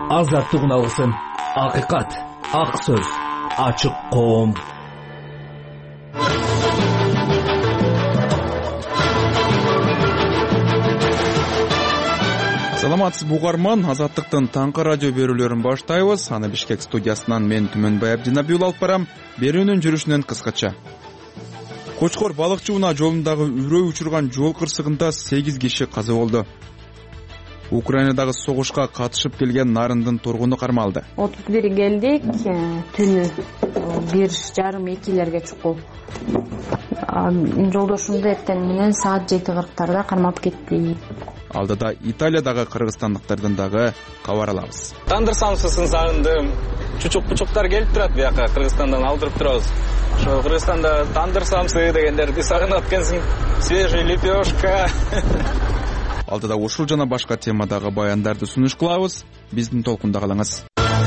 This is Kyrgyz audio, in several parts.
азаттык үналгысын, акыйкат, ак сөз, ачык коом. Саламатсыз бугарман, Азаттыктын таңкы радио берүүлөрүн баштайбыз. Аны Бишкек студиясынан мен Түмөнбай Абдинабиул алып барам. Берүүнүн жүрүшүнөн кыскача. Кочкор балыкчы унаа жолундагы үрөө учурган жол кырсыгында 8 киши каза болду. Украинадагы согушка катышып келген Нарындын тургуну кармалды. 31 келдик, түнү 1:30-2 чукул. Жолдошумду эртең менен саат 7:40 кармап кетти. Алдыда Италиядагы кыргызстандыктардан дагы кабар алабыз. Тандыр самсысын сагындым. Чучук-пучуктар келип турат бияка, Кыргызстандан алдырып турабыз. Ошо Кыргызстанда тандыр самсы дегендерди сагынат экенсиң. Свежий лепешка. Алдыда ушул жана башка темадагы баяндарды сунуш кылабыз. Биздин толкунда калыңыз.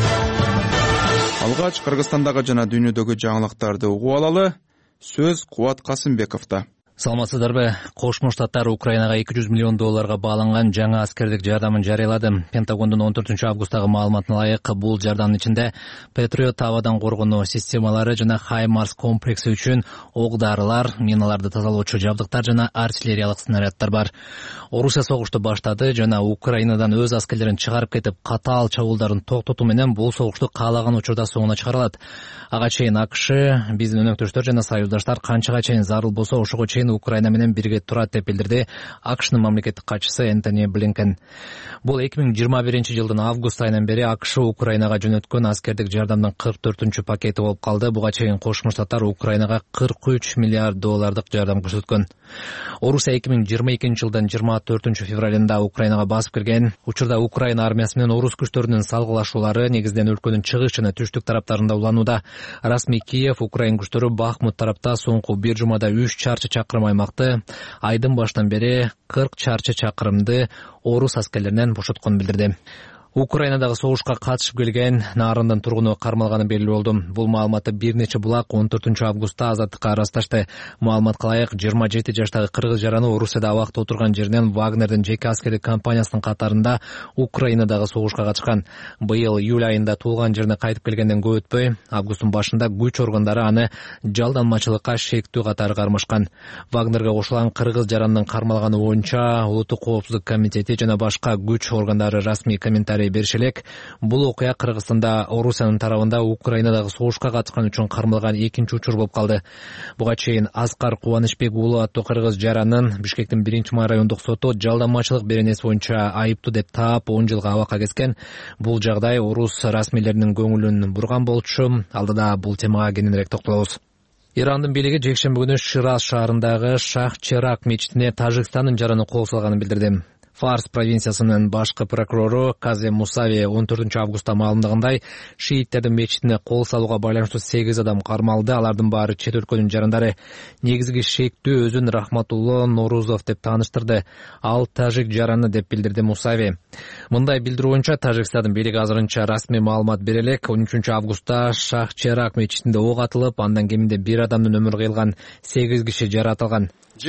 Алгач Кыргызстандагы жана дүйнөдөгү жаңылыктарды угуп алалы. Сөз Кубат Касымбековдо. Саламатсыздарбы? Кошмо Штаттар Украинага $200 миллион байланган жаңа аскердик жардамын жарыялады. Пентагондун 14 августтагы маалыматына ылайык, бул жардамдын ичинде Патриот абадан коргонуу системалары жана Хаймарс комплекси үчүн ок-дарылар, миналарды тазалоочу жабдыктар жана артиллериялык снаряддар бар. Орусия согушту баштады жана Украинадан өз аскерлерин чыгарып кетип, катаал чабуулдарын токтотуу менен бул согушту каалаган учурда соңуна чыгара алат. Ага чейин АКШ, биздин өнөктөштөр жана союздаштар канчага чейин зарыл болсо ошого чейин Украина менен бирге турат деп билдирди АКШнын мамлекеттик катчысы Энтони Блинкен. Бул 2021-жылдын август айынан бери АКШ Украинага жөнөткөн аскердик жардамдын 44-чү пакети болуп калды. Буга чейин Кошмо Штаттар Украинага $43 миллиард жардам көрсөткөн. Орусия 2022-жылдын 24 февралында Украинага басып кирген. Учурда Украина армиясы менен орус күчтөрүнүн салгылашуулары негизден өлкөнүн чыгыш жана түштүк тараптарында уланууда. Расмий Киев Украин күчтөрү Бахмут тарапта соңку бир жумада 3 чарчы чакырым аймакты айдын баштан бери 40 чарчы чакырымды орус аскерлеринен бошотконун билдирди. Украинадагы согушка катышып келген Нарындын тургуну кармалганы белгилүү болду. Бул маалыматты бир нече булак 14 августта Азаттыкка ырасташты. Маалыматка ылайык, 27 жаштагы кыргыз жараны Орусияда абакта отурган жеринен Вагнердин жеке аскердик компаниясынын катарында Украинадагы согушка катышкан. Быйыл июль айында туулган жерине кайтып келгенден көп өтпөй, августтун башында күч органдары аны жалданмачылыкка шектүү катары кармашкан. Вагнерге кошулган кыргыз жаранынын кармалганы боюнча Улуттук коопсуздук комитети жана башка күч органдары расмий комментарий беришелек. Бул окуя Кыргызстанда Орусиянын тарабында Украинадагы согушка катышкан үчүн кармалган экинчи учур болуп калды. Буга чейин Аскар Кубанычбек уулу аттуу кыргыз жаранын Бишкектин 1-май райондук соту жалданмачылык беренеси боюнча айыптуу деп таап 10 жылга абакка kesкен. Бул жагдай орус расмийлеринин көңүлүн бурган болчу. Алдыда бул темага кененирээк токтолобуз. Ирандын бийлиги жекшемби күнү Шираз шаарындагы Шах-Черак мечитине Тажикстандын жараны кол салганын билдирди. Фарс провинциясынын башкы прокурору Казем Мусави 14 августта маалымдагандай, шииттердин мечитине кол салууга байланыштуу 8 адам кармалды. Алардын баары чет өлкөнүн жарандары. Негизги шектүү өзүн Рахматулло Норузов деп тааныштырды. Ал тажик жараны деп билдирди Мусави. Мындай билдирүү боюнча Тажикстандын бийлиги азырынча расмий маалымат бере элек. 13 августта Шах-Черак мечитинде ок атылып, андан кеминде 1 адамдын өмүрү кыйылган, 8 киши жаратылган.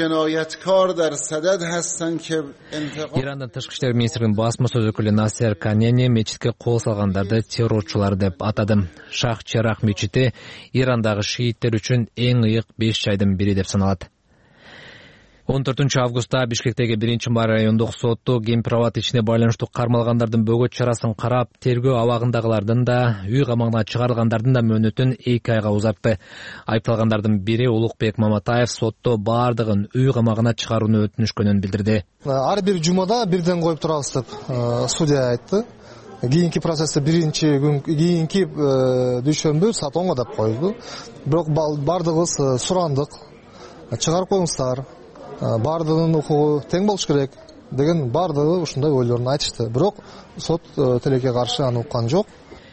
Ирандын тышкы иштер министринин басма сөз өкүлү Насер Канени мечитке кол салгандарды террорчулар деп атады. Шах-Черак мечити Ирандагы шииттер үчүн эң ыйык 5 жайдын бири деп саналат. 14 августта Бишкектеги 1-май райондук соту Гемпирабад ишине байланыштуу кармалгандардын бөгөт чарасын карап, тергөө абагындагылардын да, үй камагына чыгарылгандардын да мөөнөтүн 2 айга узартты. Айыпталгандардын бири Улукбек Маматаев сотто бардыгын үй камагына чыгарууну өтүнүшкөнүн билдирди. Ар бир жумада бирден коюп турабыз деп судья айтты. Кийинки процессте биринчи күн кийинки дүйшөмбү саат 10 деп койду. Бирок бардыгыбыз сурандык. Чыгарып коюңуздар. Бардыгынын укугу тең болуш керек деген бардыгы ушундай ойлорун айтышты. Бирок сот тилекке каршы аны уккан жок.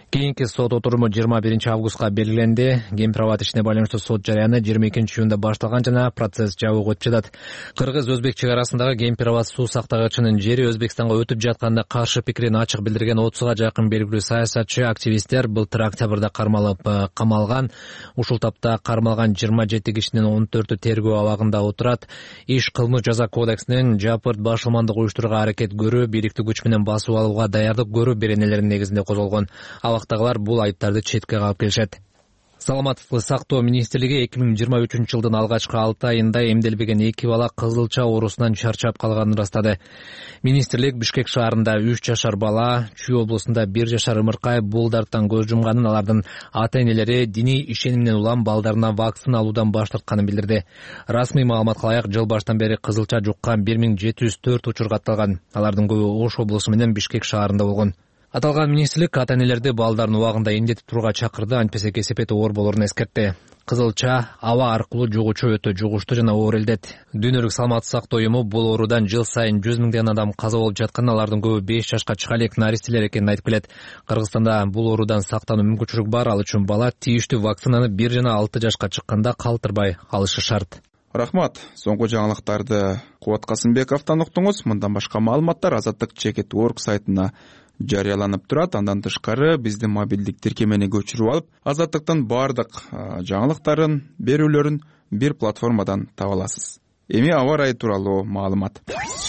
Кийинки сот отуруму 21 августка белгиленди. Кемпир абад ишине байланыштуу сот жараяны 22 июнда башталган жана процесс жабык өтүп жатат. Кыргыз-Өзбек чек арасындагы Кемпир абад суу сактагычынын жери Өзбекстанга өтүп жатканда каршы пикирин ачык билдирген 30га жакын белгилүү саясатчы, активисттер былтыр октябрда камалган. Ушул тапта кармалган 27 кишинин 14-ү тергөө абагында отурат. Иш кылмыш жаза кодексинин жапырт башылмандык уюштурууга аракет көрүү, бийликти күч менен басып алууга даярдык көрүү беренелеринин негизинде козголгон. Абактагылар бул айыптарды четке кагып келишет. Саламаттыкты сактоо министрлиги 2023 жылдын алгачкы 6 айында эмделбеген 2 бала кызылча оорусунан чарчап калганын ырастады. Министрлик Бишкек шаарында 3 жашар бала, Чүй облусунда 1 жашар ымыркай бул дарттан көз жумганын, алардын ата-энелери диний ишениминен улам балдарына вакцина алуудан баш тартканын билдирди. Расмий маалыматка ылайык, жыл баштан бери кызылча жуккан 1704 учур катталган. Алардын көбү Ош облусу менен Бишкек шаарында болгон. Аталган министрлик ата-энелерди балдарын убагында эмдетип турууга чакырды, антпесе кесепети оор болорун эскертти. Кызылча аба аркылуу жугуучу өтө жугуштуу жана оор элдет. Дүйнөлүк саламаттык сактоо уюму бул оорудан жыл сайын 100 миңдеген адам каза болуп жаткан, алардын көбү 5 жашка чыга элек наристелер экенин айтып келет. Кыргызстанда бул оорудан сактануу мүмкүнчүлүк бар, ал үчүн бала тийиштүү вакцинаны 1 жана 6 жашка чыкканда калтырбай алышы шарт. Рахмат. Соңку жаңылыктарды Кубат Касымбековдон уктуңуз. Мындан башка маалыматтар Азаттык Чекет.org сайтына жарыяланып турат. Андан тышкары биздин мобилдик тиркемени көчүрүп алып, Азаттыктын бардык жаңылыктарын, берүүлөрүн бир платформадан таба аласыз. Эми аба ырайы тууралуу маалымат.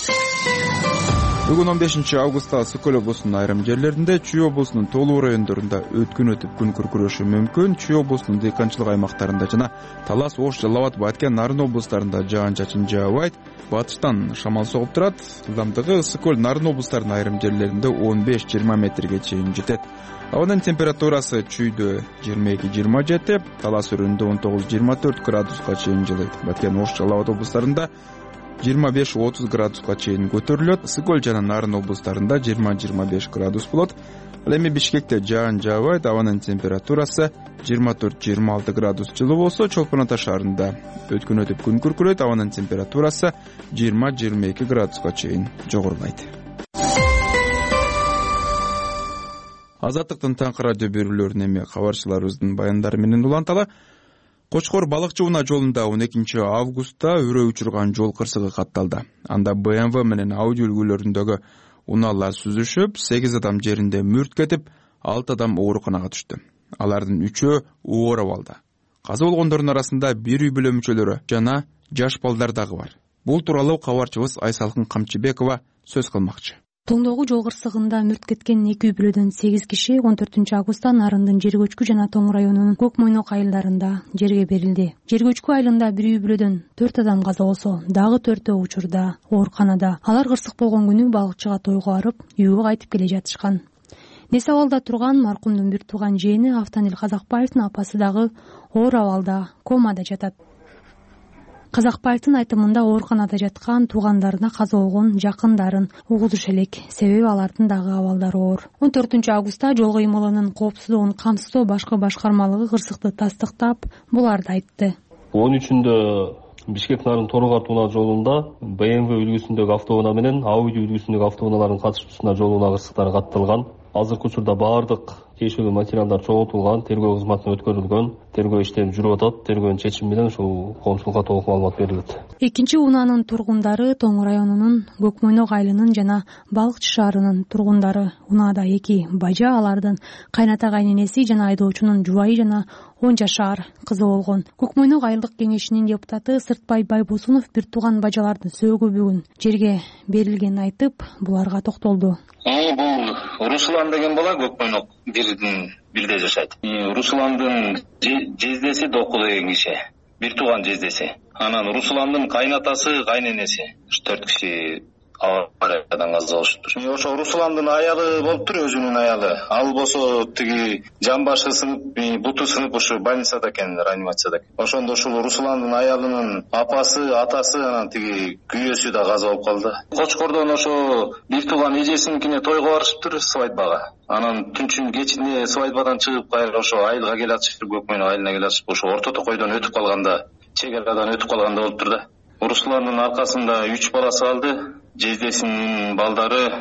Бүгүн 15 августта Сокол облусунун айрым жерлеринде, Чүй облусунун толуу райондорунда өткүн өтүп күн күркүрөшү мүмкүн. Чүй облусунун дыйканчылык аймактарында жана Талас, Ош, Жалал абад, Баткен, Нарын облустарында жаан-чачын жаабайт. Батыштан шамал согуп турат. Ылдамдыгы Сокол, Нарын облустарынын айрым жерлеринде 15-20 метрге чейин жетет. Абанын температурасы Чүйдө 22-27, Талас өрүндө 19-24 градуска чейин жылыйт. Баткен, Ош, Жалал абад облустарында 25-30 градуска чейин көтөрүлөт. Сокол жана Нарын облустарында 20-25 градус болот. Ал эми Бишкекте жаан жаабайт. Абанын температурасы 24-26 градус жылуу болсо, Чолпон Ата шаарында өткүн өтүп күн күркүрөйт. Абанын температурасы 20-22 градуска чейин жогорулайт. Азаттыктын таңкы радио берүүлөрүн эми кабарчыларыбыздын баяндары менен уланталы. Кочкор балыкчы-унаа жолунда 12 августта өрөө учурган жол кырсыгы катталды. Анда БМВ менен Audi үлгүлөрүндөгү унаалар сүзүшүп, 8 адам жеринде мүрт кетип, 6 адам ооруканага түштү. Алардын 3-өө оор абалда. Каза болгондордун арасында бир үй бүлө мүчөлөрү жана жаш балдар дагы бар. Бул тууралуу кабарчыбыз Айсалкын Камчыбекова сөз кылмакчы. Тоңдогу жол кырсыгында мүрт кеткен 2 үй бүлөдөн 8 киши 14 августта Нарындын Жер көчкү жана Тоң районунун Көк Мойнок айылдарында жерге берилди. Жер көчкү айылында бир үй бүлөдөн 4 адам каза болсо, дагы 4 учурда ооруканада. Алар кырсык болгон күнү балыкчыга тойго барып, үйгө кайтып келе жатышкан. Несе абалда турган маркумдун бир тууган жээни Автанил Казакбаевдин апасы дагы оор абалда, комада жатат. Казакбаевдин айтымында ооруканада жаткан туугандарына каза болгон жакындарын угузуш элек, себеби алардын дагы абалдары оор. 14 августта жол кыймылынын коопсуздугун камсыздоо башкы башкармалыгы кырсыкты тастыктап, буларды айтты. 13-үндө Бишкек Нарын Торгат унаа жолунда БМВ үлгүсүндөгү автоунаа менен Audi үлгүсүндөгү автоунаалардын катышуусуна жол унаа кырсыктары катталган. Азыркы учурда баардык тиешелүү материалдар чогултулган, тергөө кызматына өткөрүлгөн, тергөө иштери жүрүп атат. Тергөөнүн чечими менен ушул коомчулукка толук маалымат берилет. Экинчи унаанын тургундары Тоң районунун Көк Мойнок айылынын жана Балыкчы шаарынын тургундары. Унаада 2 бажа, алардын кайната кайненеси жана айдоочунун жубайы жана 10 жашар кызы болгон. Көк Мойнок айылдык кеңешинин депутаты Сыртбай Байбосунов бир тууган бажалардын сөөгү бүгүн жерге берилгенин айтып, буларга токтолду. Бул Руслан деген бала Көк Мойнок бирде жашайт. Русландын жездеси Доку деген киши, бир тууган жездеси. Анан Русландын кайнатасы, кайненеси 4 киши авариядан каза болуштур. Ошо Русландын аялы болуптур, өзүнүн аялы. Ал болсо тиги жамбашы сынып, буту сынып ушу больницада экен, реанимацияда. Ошондо ушул Русландын аялынын апасы, атасы, анан тиги күйөөсү да каза болуп калды. Кочкордон ошо бир тууган эжесиникине тойго барышыптыр, свадьбага. Анан түнчүн кечинде свадьбадан чыгып кайра ошо айылга келе атышыптыр, Көк Мойнок айылына келе атышып, ошо орто токойдон өтүп калганда, чек арадан өтүп калганда болуптур да. Русландын аркасында 3 баласы калды. Жездесинин балдары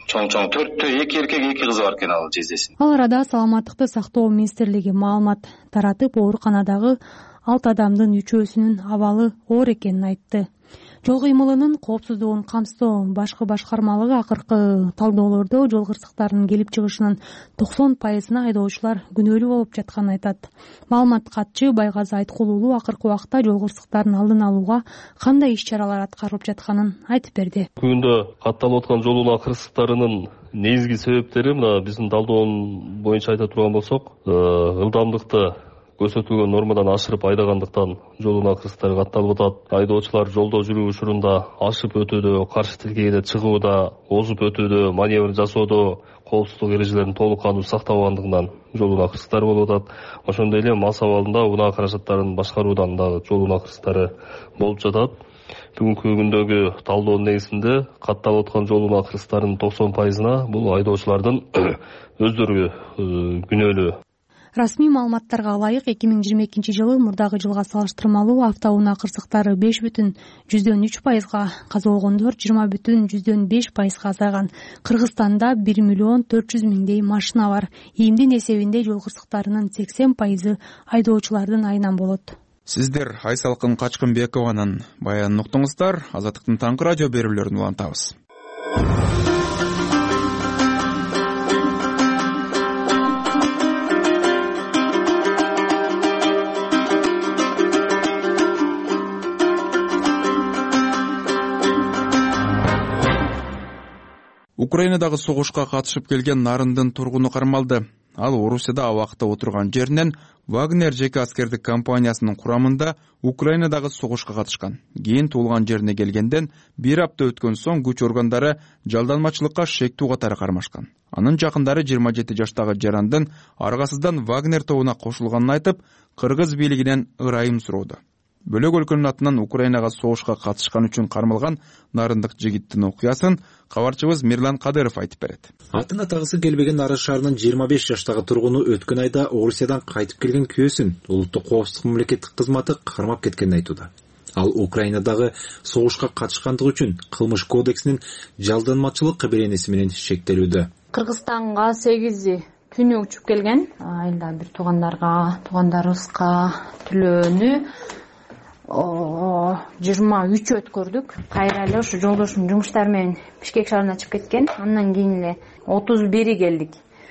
чоң 2 эркек 2 кыз бар экен ал жездесин. Ал арада Саламаттыкты сактоо министрлиги маалымат таратып, ооруканадагы 6 адамдын 3-өсүнүн абалы оор экенин айтты. Жол кыймылынын коопсуздугун камсыздоо башкы башкармалыгы акыркы талдоолордо жол кырсыктарынын келип чыгышынын 90%-на айдоочулар күнөөлүү болуп жатканын айтат. Маалымат катчы Байгазы Айткулуулу акыркы убакта жол кырсыктарынын алдын алууга кандай иш-чаралар аткарылып жатканын айтып берди. Бүгүндө катталып аткан жол унаа кырсыктарынын негизги себептери мына биздин талдоон боюнча айта турган болсок, ылдамдыкты көрсөтүлгөн нормадан ашырып айдагандыктан жол унаа кырсыктары катталып атат. Айдоочулар жолдо жүрүү учурунда ашып өтүүдө, каршы тилкеге чыгууда, озуп өтүүдө, маневр жасоодо коопсуздук эрежелерин толук кандуу сактабагандыгынан жол унаа кырсыктары болуп атат. Ошондой эле мас абалында унаа каражаттарын башкаруудан дагы жол унаа кырсыктары болуп жатат. Бүгүнкү күндөгү талдоонун негизинде катталып аткан жол унаа кырсыктарынын 90%-на бул айдоочулардын өздөрү күнөөлүү. Расмий маалыматтарга ылайык 2022-жылы мурдагы жылга салыштырмалуу автоунаа кырсыктары 5,3%, каза болгондор 20,5%-га азайган. Кыргызстанда 1,4 миллион машина бар. Ийимдин эсебинде жол кырсыктарынын 80% айдоочулардын айынан болот. Сиздер Айсалкын Качкынбекованын баянын уктуңуздар. Азаттыктын таңкы радио берүүлөрүн улантабыз. Украинадагы согушка катышып келген Нарындын тургуну кармалды. Ал Орусияда абакта отурган жеринен Вагнер жеке аскердик компаниясынын курамында Украинадагы согушка катышкан. Кийин туулган жерине келгенден 1 апта өткөн соң күч органдары жалданмачылыкка шектүү катары кармашкан. Анын жакындары 27 жаштагы жарандын аргасыздан Вагнер тобуна кошулганын айтып, кыргыз бийлигинен ырайым суроодо. Бөлөк өлкөнүн атынан Украинага согушка катышкан үчүн кармалган нарындык жигиттин окуясын кабарчыбыз Мирлан Кадыров айтып берет. Атын атагысы келбеген Нарын шаарынын 25 жаштагы тургуну өткөн айда Орусиядан кайтып келген күйөөсүн улуттук коопсуздук мамлекеттик кызматы кармап кеткенин айтууда. Ал Украинадагы согушка катышкандыгы үчүн кылмыш кодексинин жалданмачылык беренеси менен шектелүүдө. Кыргызстанга 8 түнү учуп келген. Айылда бир туугандарыбызга төлөөнү 23 өткөрдүк. Кайра эле ушу жолдошум жумуштар менен Бишкек шаарына чыгып кеткен. Андан кийин эле 31 келдик.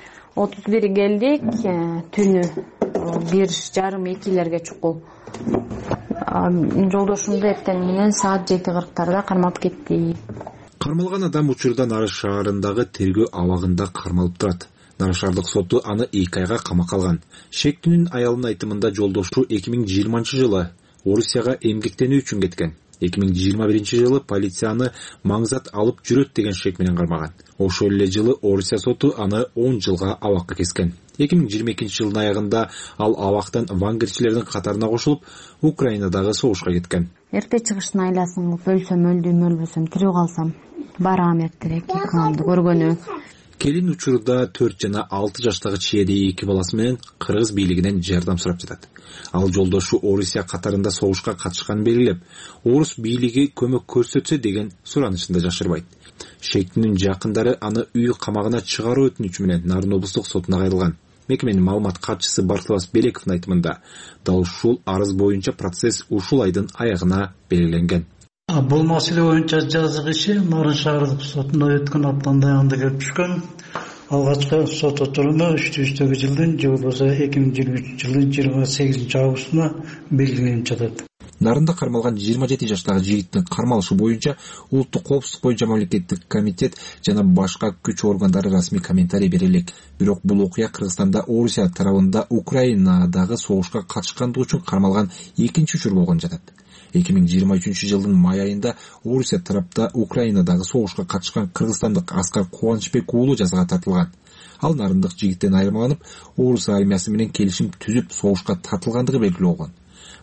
Түнү 1:30-2 чукул. Жолдошумду эртең менен саат 7:40 кармап кетти. Кармалган адам учурда Нарын шаарындагы тергөө абагында кармалып турат. Нарын шаардык соту аны 2 айга камакка алган. Шектүүнүн аялынын айтымында жолдошу 2020-жылы Орусияга эмгектенүү үчүн кеткен. 2021-жылы полиция аны маңзат алып жүрөт деген шек менен кармаган. Ошол эле жылы Орусия соту аны 10 жылга абакка кескен. 2022-жылдын аягында ал абактан вангерчилердин катарына кошулуп, Украинадагы согушка кеткен. Эрте чыгыштын айласын өлсөм өлдүм, өлбөсөм тирүү калсам барам эртерээк экөөмдү көргөнү. Келин учурда 4 жана 6 жаштагы чиеди 2 баласы менен кыргыз бийлигинен жардам сурап жатат. Ал жолдошу Орусия катарында согушка катышканын белгилеп, орус бийлиги көмөк көрсөтсө деген суранышында жашырбайт. Шектүүнүн жакындары аны үй камагына чыгаруу өтүнүчү менен Нарын облустук сотуна кайрылган. Мекеменин маалымат катчысы Бартылас Белековдун айтымында, дал ушул арыз боюнча процесс ушул айдын аягына белгиленген. Бул маселе боюнча жазык иши Нарын шаардык сотуна өткөн аптанын аягында келип түшкөн. Алгачкы сот отуруму 3-жылдын же болбосо 2023-жылдын 28-августуна белгиленип жатат. Нарында кармалган 27 жаштагы жигиттин кармалышы боюнча улуттук коопсуздук боюнча мамлекеттик комитет жана башка күч органдары расмий комментарий бере элек. Бирок бул окуя Кыргызстанда Орусия тарабында Украинадагы согушка катышкандыгы үчүн кармалган экинчи учур болгон жатат. 2023-жылдын май айында Орусия тарапта Украинадагы согушка катышкан кыргызстандык Аскар Кубанычбек уулу жазага тартылган. Ал нарындык жигиттен айырмаланып, орус армиясы менен келишим түзүп согушка тартылгандыгы белгилүү болгон.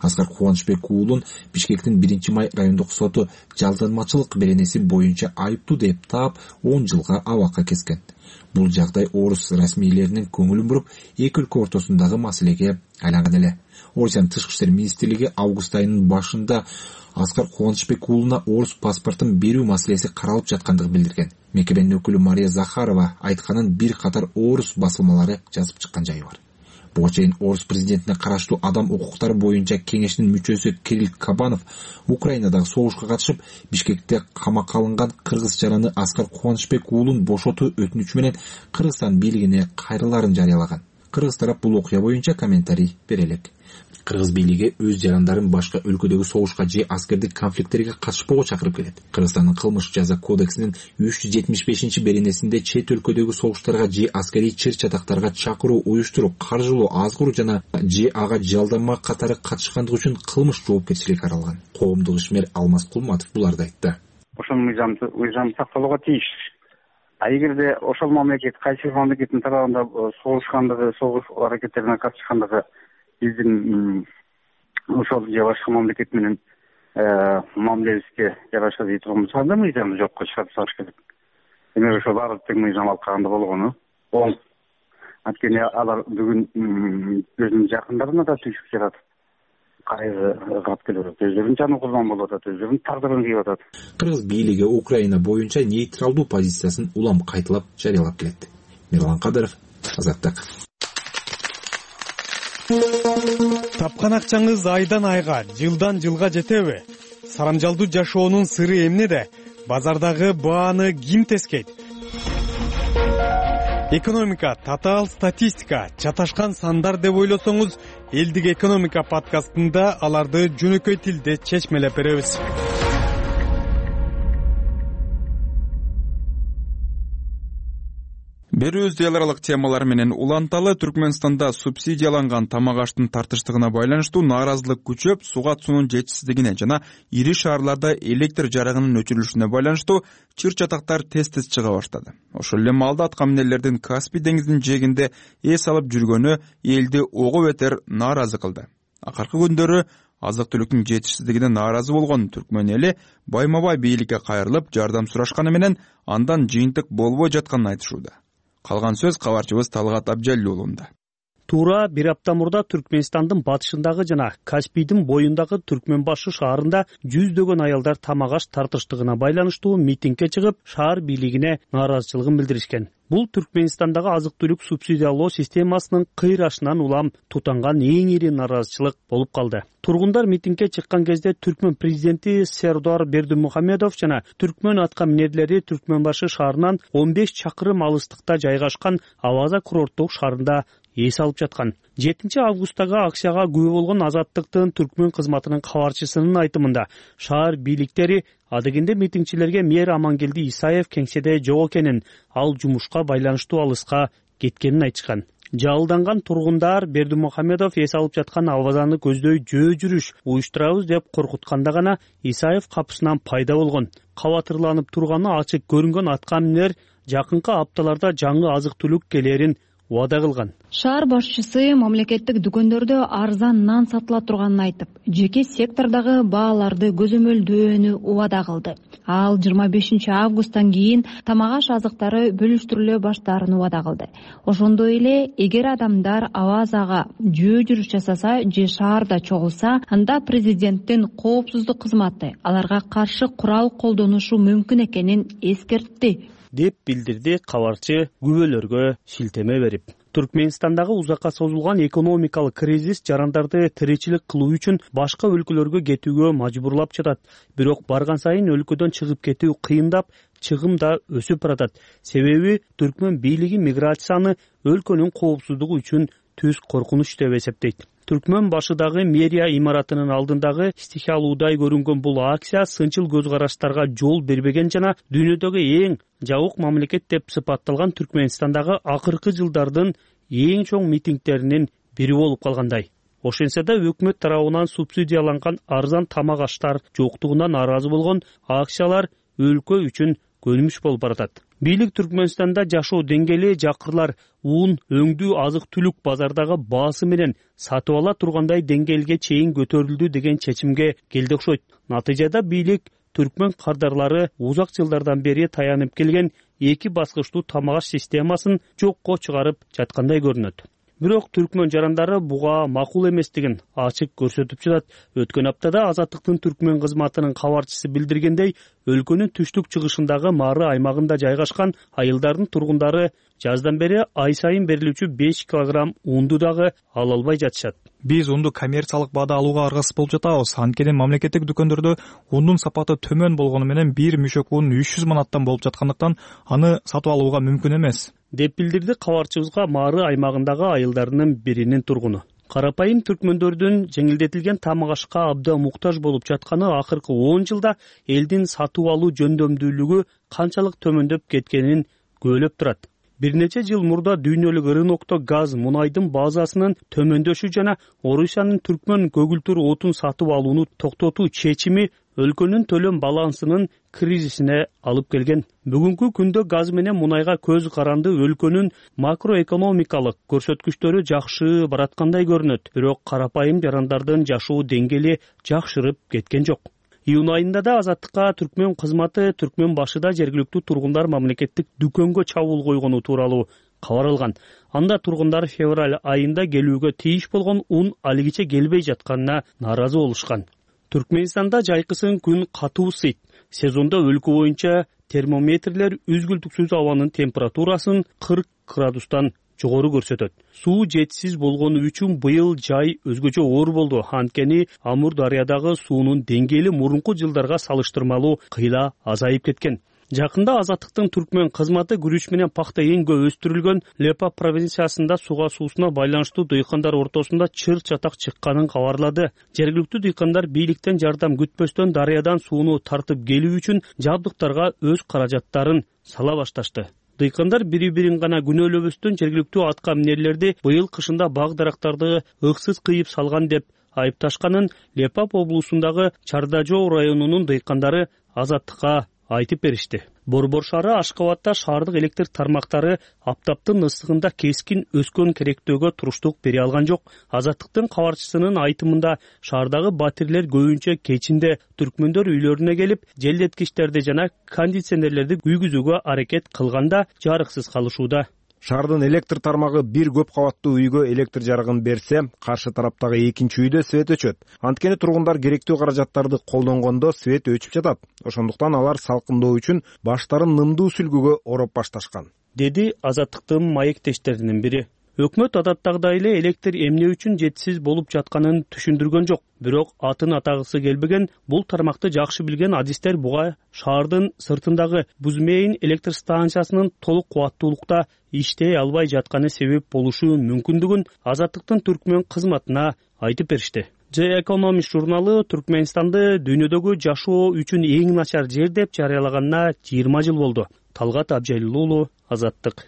Аскар Кубанычбек уулун Бишкектин 1-май райондук соту жалданмачылык беренеси боюнча айыптуу деп таап 10 жылга абакка kesкен. Бул жагдай орус расмийлеринин көңүлүн буруп, эки өлкө ортосундагы маселеге айланган эле. Орусиянын тышкы иштер министрлиги август айынын башында Аскар Кубанычбек уулуна орус паспортун берүү маселеси каралып жаткандыгын билдирген. Мекеменин өкүлү Мария Захарова айтканын бир катар орус басылмалары жазып чыккан жайы бар. Буга чейин орус президентине караштуу адам укуктары боюнча кеңештин мүчөсү Кирилл Кабанов Украинадагы согушка катышып, Бишкекте камакка алынган кыргыз жараны Аскар Кубанычбек уулун бошотуу өтүнүчү менен Кыргызстан бийлигине кайрылаарын жарыялаган. Кыргыз тарап бул окуя боюнча комментарий бере элек. Кыргыз бийлиги өз жарандарын башка өлкөдөгү согушка же аскердик конфликттерге катышпоого чакырып келет. Кыргызстандын кылмыш жаза кодексинин 375-беренесинде чет өлкөдөгү согуштарга же аскерий чыр-чатактарга чакыруу, уюштуруу, каржылоо, азгыруу жана же ага жалданма катары катышкандык үчүн кылмыш жоопкерчилиги каралган. Коомдук ишмер Алмаз Кулматов буларды айтты. Ошол мыйзам сакталууга тийиш. А эгерде ошол мамлекет кайсы мамлекеттин тарабында согушкандыгы, согуш аракеттерине катышкандыгы биздин ошол же башка мамлекет менен мамилебизге жараша дей турган болсо, анда мыйзамды жокко чыгарып салыш керек. Демек ошол баары тең мыйзам алып калганда болгону оң. Анткени алар бүгүн өзүнүн жакындарына да түйшүк жаратып, кайгы келип, өздөрүнүн жанын курбан болуп атат, өздөрүнүн тагдырын кийип атат. Кыргыз бийлиги Украина боюнча нейтралдуу позициясын улам кайталап жарыялап келет. Мирлан Кадыров, Азаттык. Тапкан акчаңыз айдан айга, жылдан жылга жетеби? Сарамжалдуу жашоонун сыры эмнеде? Базардагы бааны ким тескейт? Экономика, татаал статистика, чаташкан сандар деп ойлосоңуз, элдик экономика подкастында аларды жөнөкөй тилде чечмелеп беребиз. Берүүбүз эл аралык темалар менен уланталы. Түркмөнстанда субсидияланган тамак аштын тартыштыгына байланыштуу нааразылык күчөп, сугат суунун жетишсиздигине жана ири шаарларда электр жарыгынын өчүрүлүшүнө байланыштуу чыр-чатактар тез чыга баштады. Ошол эле маалда аткан эмнелердин Каспий деңизинин жээгинде эс алып жүргөнү элди ого бетер нааразы кылды. Акыркы күндөрү азык-түлүктүн жетишсиздигине нааразы болгон түркмөн эли байма-бай бийликке кайрылып, жардам сурашканы менен андан жыйынтык болбой жатканын айтышууда. Калган сөз кабарчыбыз Талгат Абжалил уулунда. Туура бир апта мурда Түркмөнстандын батышындагы жана Каспийдин боюндагы Түркмөнбашы шаарында жүздөгөн аялдар тамак аш тартыштыгына байланыштуу митингге чыгып, шаар бийлигине нааразычылыгын билдиришкен. Бул Түркмөнстандагы азык-түлүк субсидиялоо системасынын кыйрашынан улам тутанган эң ири нааразычылык болуп калды. Тургундар митингге чыккан кезде Түркмөн президенти Сердар Бердимухамедов жана Түркмөн атка минерлери Түркмөнбашы шаарынан 15 чакырым алыстыкта жайгашкан Аваза курорттук шаарында эс алып жаткан. 7 августтагы акцияга күбө болгон Азаттыктын Түркмөн кызматынын кабарчысынын айтымында шаар бийликтери адегенде митингчилерге мэр Амангелди Исаев кеңседе жок экенин, ал жумушка байланыштуу алыска кеткенин айтышкан. Жалданган тургундар Бердимухамедов эс алып жаткан Авазаны көздөй жөө жүрүш уюштурабыз деп коркутканда гана Исаев капысынан пайда болгон. Кабатырланып турганы ачык көрүнгөн аткаминер жакынкы апталарда жаңы азык-түлүк келерин убада кылган. Шаар башчысы мамлекеттик дүкөндөрдө арзан нан сатыла турганын айтып, жеке сектордагы бааларды көзөмөлдөөнү убада кылды. Ал 25 августтан кийин тамак аш азыктары бөлүштүрүлө баштаарын убада кылды. Ошондой эле, эгер адамдар Авазага жөө жүрүш жасаса же шаарда чогулса, анда президенттин коопсуздук кызматы аларга каршы курал колдонушу мүмкүн экенин эскертти, деп билдирди кабарчы күбөлөргө шилтеме берип. Түркмөнстандагы узакка созулган экономикалык кризис жарандарды тиричилик кылуу үчүн башка өлкөлөргө кетүүгө мажбурлап жатат. Бирок барган сайын өлкөдөн чыгып кетүү кыйындап, чыгым да өсүп баратат. Себеби түркмөн бийлиги миграцияны өлкөнүн коопсуздугу үчүн түз коркунуч деп эсептейт. Түркмөн башыдагы мэрия имаратынын алдындагы стихиялуудай көрүнгөн бул акция сынчыл көз караштарга жол бербеген жана дүйнөдөгү эң жабык мамлекет деп сыпатталган Түркмөнстандагы акыркы жылдардын эң чоң митингдеринин бири болуп калгандай. Ошентсе да өкмөт тарабынан субсидияланган арзан тамак аштар жоктугуна нааразы болгон акциялар өлкө үчүн көнүмүш болуп баратат. Бийлик Түркмөнстанда жашоо деңгээли жакырлар уун, өңдүү азык түлүк базардагы баасы менен сатып ала тургандай деңгээлге чейин көтөрүлдү деген чечимге келди окшойт. Натыйжада бийлик түркмөн кардарлары узак жылдардан бери таянып келген эки баскычтуу тамак аш системасын жокко чыгарып жаткандай көрүнөт. Бирок түркмөн жарандары буга макул эместигин ачык көрсөтүп жатат. Өткөн аптада Азаттыктын түркмөн кызматынын кабарчысы билдиргендей, өлкөнүн түштүк чыгышындагы Мары аймагында жайгашкан айылдардын тургундары жаздан бери ай сайын берилүүчү 5 килограмм унду дагы ала албай жатышат. Биз унду коммерциялык баада алууга аргасыз болуп жатабыз. Анткени мамлекеттик дүкөндөрдө ундун сапаты төмөн болгону менен бир мүшөк ун 300 манаттан болуп жаткандыктан аны сатып алууга мүмкүн эмес, деп билдирди кабарчыбызга Мары аймагындагы айылдарынын биринин тургуну. Карапайым түркмөндөрдүн жеңилдетилген тамак ашка абдан муктаж болуп жатканы акыркы 10 жылда элдин сатып алуу жөндөмдүүлүгү канчалык төмөндөп кеткенин күбөлөп турат. Бир нече жыл мурда дүйнөлүк рынокто газ, мунайдын базасынын төмөндөшү жана Орусиянын түркмөн көгүлтүр отун сатып алууну токтотуу чечими өлкөнүн төлөм балансынын кризисине алып келген. Бүгүнкү күндө газ менен мунайга көз каранды өлкөнүн макроэкономикалык көрсөткүчтөрү жакшы бараткандай көрүнөт. Бирок карапайым жарандардын жашоо деңгээли жакшырып кеткен жок. Июнь айында да Азаттыкка түркмөн кызматы түркмөн башыда жергиликтүү тургундар мамлекеттик дүкөнгө чабуул койгону тууралуу кабар алган. Анда тургундар февраль айында келүүгө тийиш болгон ун алигиче келбей жатканына нааразы болушкан. Түркмөнстанда жайкысын күн катуу ысыйт. Сезондо өлкө боюнча термометрлер үзгүлтүксүз абанын температурасын 40 градустан жогору көрсөтөт. Суу жетишсиз болгону үчүн быйыл жай өзгөчө оор болду. Анткени Амур дарыядагы суунун деңгээли мурунку жылдарга салыштырмалуу кыйла азайып кеткен. Жакында Азаттыктын түркмөн кызматы күрүч менен пахта эң көп өстүрүлгөн Лепа провинциясында суга суусуна байланыштуу дыйкандар ортосунда чыр чатак чыкканын кабарлады. Жергиликтүү дыйкандар бийликтен жардам күтпөстөн дарыядан сууну тартып келүү үчүн жабдыктарга өз каражаттарын сала башташты. Дыйкандар бири-бирин гана күнөөлөбөстөн жергиликтүү атка минерлерди быйыл кышында бак дарактарды ыксыз кыйып салган деп айыпташканын Лепап облусундагы Чардажоо районунун дыйкандары Азаттыкка айтып беришти. Борбор шаары Ашкабадта шаардык электр тармактары аптаптын ысыгында кескин өскөн керектөөгө туруштук бере алган жок. Азаттыктын кабарчысынын айтымында шаардагы батирлер көбүнчө кечинде түркмөндөр үйлөрүнө келип, желдеткичтерди жана кондиционерлерди күйгүзүүгө аракет кылганда жарыксыз калышууда. Шаардын электр тармагы бир көп кабаттуу үйгө электр жарыгын берсе, каршы тараптагы экинчи үйдө свет өчөт. Анткени тургундар керектүү каражаттарды колдонгондо свет өчүп жатат. Ошондуктан алар салкындоо үчүн баштарын нымдуу сүлгүгө ороп башташкан, деди Азаттыктын маектештеринин бири. Өкмөт адаттагыдай эле электр эмне үчүн жетишсиз болуп жатканын түшүндүргөн жок. Бирок атын атагысы келбеген бул тармакты жакшы билген адистер буга шаардын сыртындагы Бузмейн электр станциясынын толук кубаттуулукта иштей албай жатканы себеп болушу мүмкүндүгүн Азаттыктын түркмөн кызматына айтып беришти. The Economist журналы Түркмөнстанды дүйнөдөгү жашоо үчүн эң начар жер деп жарыялаганына 20 жыл болду. Талгат Абжайлуу уулу, Азаттык.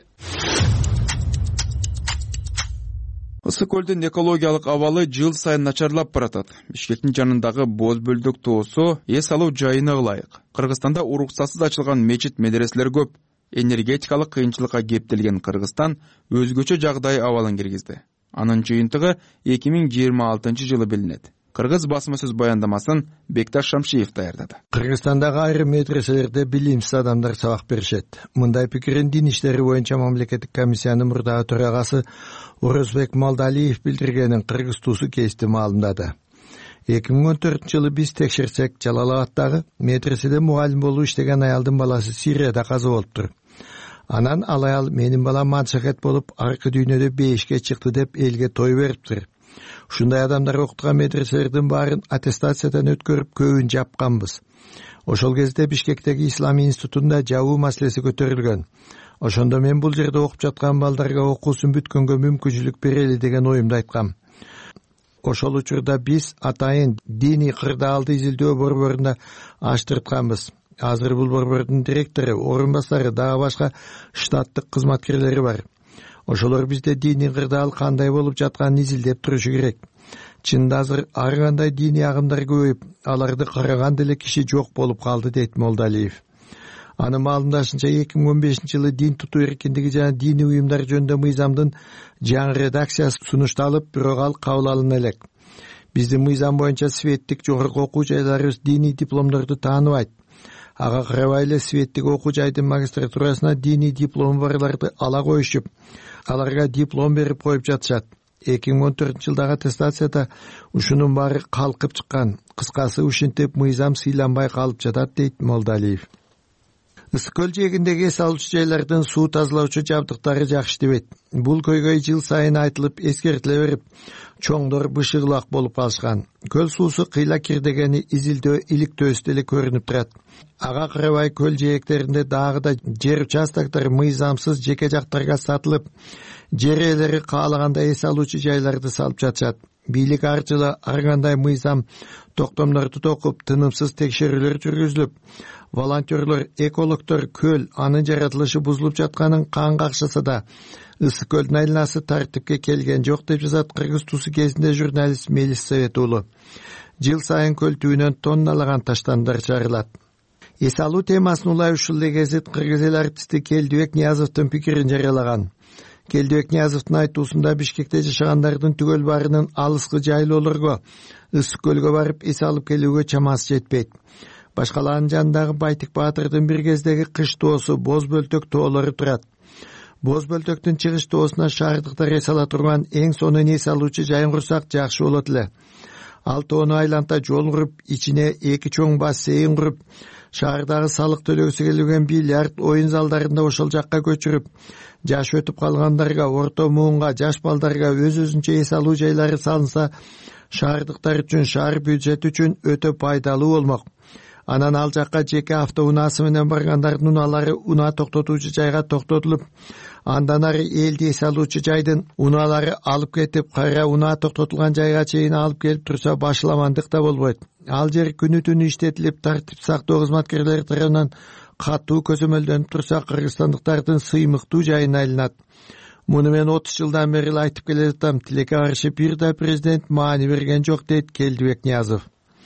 Ысык көлдүн экологиялык абалы жыл сайын начарлап баратат. Бишкектин жанындагы Боз Бөлдөк тоосу эс алуу жайына ылайык. Кыргызстанда уруксатсыз ачылган мечит медреселер көп. Энергетикалык кыйынчылыкка кептелген Кыргызстан өзгөчө жагдай абалын киргизди. Анын жыйынтыгы 2026 жылы билинет. Кыргыз басма сөз баяндамасын Бекташ Шамшиев даярдады. Кыргызстандагы айрым медреселерде билимсиз адамдар сабак беришет. Мындай пикирин Дин иштери боюнча мамлекеттик комиссиянын мурдагы төрагасы Орозбек Малдалиев билдиргенин Кыргыз туусу кести маалымдады. 2014 жылы биз текшерсек, Жалалабадтагы медреседе мугалим болуп иштеген аялдын баласы Сирияда каза болуптур. Анан ал аял менин балам мансахет болуп аркы дүйнөдө бейишке чыкты деп элге той бериптир. Ушундай адамдар окутган медреселердин баарын аттестациядан өткөрүп көбүн жапканбыз. Ошол кезде Бишкектеги Ислам институтунда жабуу маселеси көтөрүлгөн. Ошондо мен бул жерде окуп жаткан балдарга окуусун бүткөнгө мүмкүнчүлүк берели деген оюмду айткам. Ошол учурда биз атайын диний кырдаалды изилдөө борборунда аштыртканбыз. Азыр бул борбордун директору, орун басары, дагы башка штаттык кызматкерлери бар. Ошолор бизде диний кырдаал кандай болуп жатканын изилдеп турушу керек. Чынында азыр ар кандай диний агымдар көбөйүп, аларды караган деле киши жок болуп калды, дейт Молдалиев. Анын маалымдашынча 2015-жылы дин тутуу эркиндиги жана диний уюмдар жөнүндө мыйзамдын жаңы редакциясы сунушталып, бирок ал кабыл алына элек. Биздин мыйзам боюнча светтик жогорку окуу жайларыбыз диний дипломдорду тааныбайт. Ага карабай эле светтик окуу жайдын магистратурасына диний диплому барларды ала коюшуп, аларга диплом берип коюп жатышат. 2014-жылдагы аттестацияда ушунун баары калкып чыккан. Кыскасы ушинтип мыйзам сыйланбай калып жатат, дейт Молдалиев. Ысык көл жээгиндеги эс алуучу жайлардын суу тазалоочу жабдыктары жакшы иштебейт. Бул көйгөй жыл сайын айтылып, эскертиле берип, чоңдор бышыгылак болуп калышкан. Көл суусу кыйла кирдегени изилдөө иликтөөсү деле көрүнүп турат. Ага карабай көл жээктеринде дагы да жер участоктор мыйзамсыз жеке жактарга сатылып, жер ээлери каалагандай эс алуучу жайларды салып жатышат. Бийлик ар жылы ар кандай мыйзам токтомдорду токуп, тынымсыз текшерүүлөр жүргүзүлүп, волонтерлор, экологдор көл анын жаратылышы бузулуп жатканын кан какшаса да, ысык көлдүн айланасы тартипке келген жок, деп жазат Кыргыз туусу кезинде журналист Мелис Совет уулу. Жыл сайын көл түбүнөн тонналаган таштандар чыгарылат. Эс алуу темасын улай ушул эле гезит кыргыз эл артисти Келдибек Ниязовдун пикирин жарыялаган. Келдибек Ниязовдун айтуусунда Бишкекте жашагандардын түгөл баарынын алыскы жайлоолорго, ысык көлгө барып эс алып келүүгө чамасы жетпейт. Башкалаанын жанындагы Байтик Баатырдын бир кездеги кыш тоосу Боз бөлтөк тоолору турат. Боз бөлтөктүн чыгыш тоосуна шаардыктар эс ала турган эң сонун эс алуучу жайын курсак жакшы болот эле. Ал тоону айланта жол куруп, ичине 2 чоң бассейн куруп, шаардагы салык төлөгүсү келген бильярд оюн залдарында ошол жакка көчүрүп, жаш өтүп калгандарга, орто муунга, жаш балдарга өз-өзүнчө эс алуу жайлары салынса, шаардыктар үчүн, шаар бюджети үчүн өтө пайдалуу болмок. Анан ал жакка жеке автоунаасы менен баргандардын унаалары унаа токтотуучу жайга токтотулуп, андан ары элди эс алуучу жайдын унаалары алып кетип, кайра унаа токтотулган жайга чейин алып келип турса, башаламандык да болбойт. Ал жер күнү түнү иштетилип, тартип сактоо кызматкерлери тарабынан катуу көзөмөлдөнүп турса, кыргызстандыктардын сыймыктуу жайына айланат. Муну мен 30 жылдан бери айтып келе жатам. Тилекке каршы бир да президент маани берген жок, дейт Келдибек Ниязов.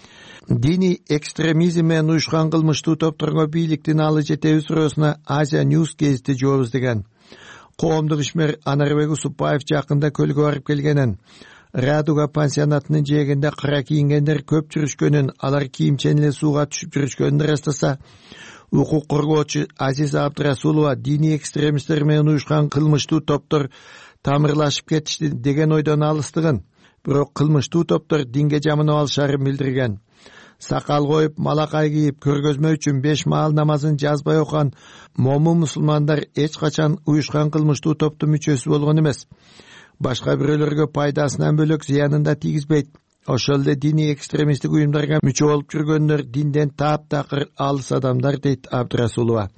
Диний экстремизм менен уюшкан кылмыштуу топторго бийликтин алы жетеби суроосуна Азия News гезити жооп издеген. Коомдук ишмер Анарбек Усупбаев жакында көлгө барып келгенин, Радуга пансионатынын жээгинде кара кийингендер көп жүрүшкөнүн, алар кийимчен эле сууга түшүп жүрүшкөнүн ырастаса, укук коргоочу Азиза Абдрасулова диний экстремисттер менен уюшкан кылмыштуу топтор тамырлашып кетишти деген ойдон алыстыгын, бирок кылмыштуу топтор динге жаманап алышарын билдирген. Сакал коюп, малакай кийип, көргөзмө үчүн 5 маал намазын жазбай окуган момун мусулмандар эч качан уюшкан кылмыштуу топтун мүчөсү болгон эмес. Башка бирөөлөргө пайдасынан бөлөк зыянын да тийгизбейт. Ошол эле диний экстремисттик уюмдарга мүчө болуп жүргөндөр динден таптакыр алыс адамдар, дейт Абдрасулова.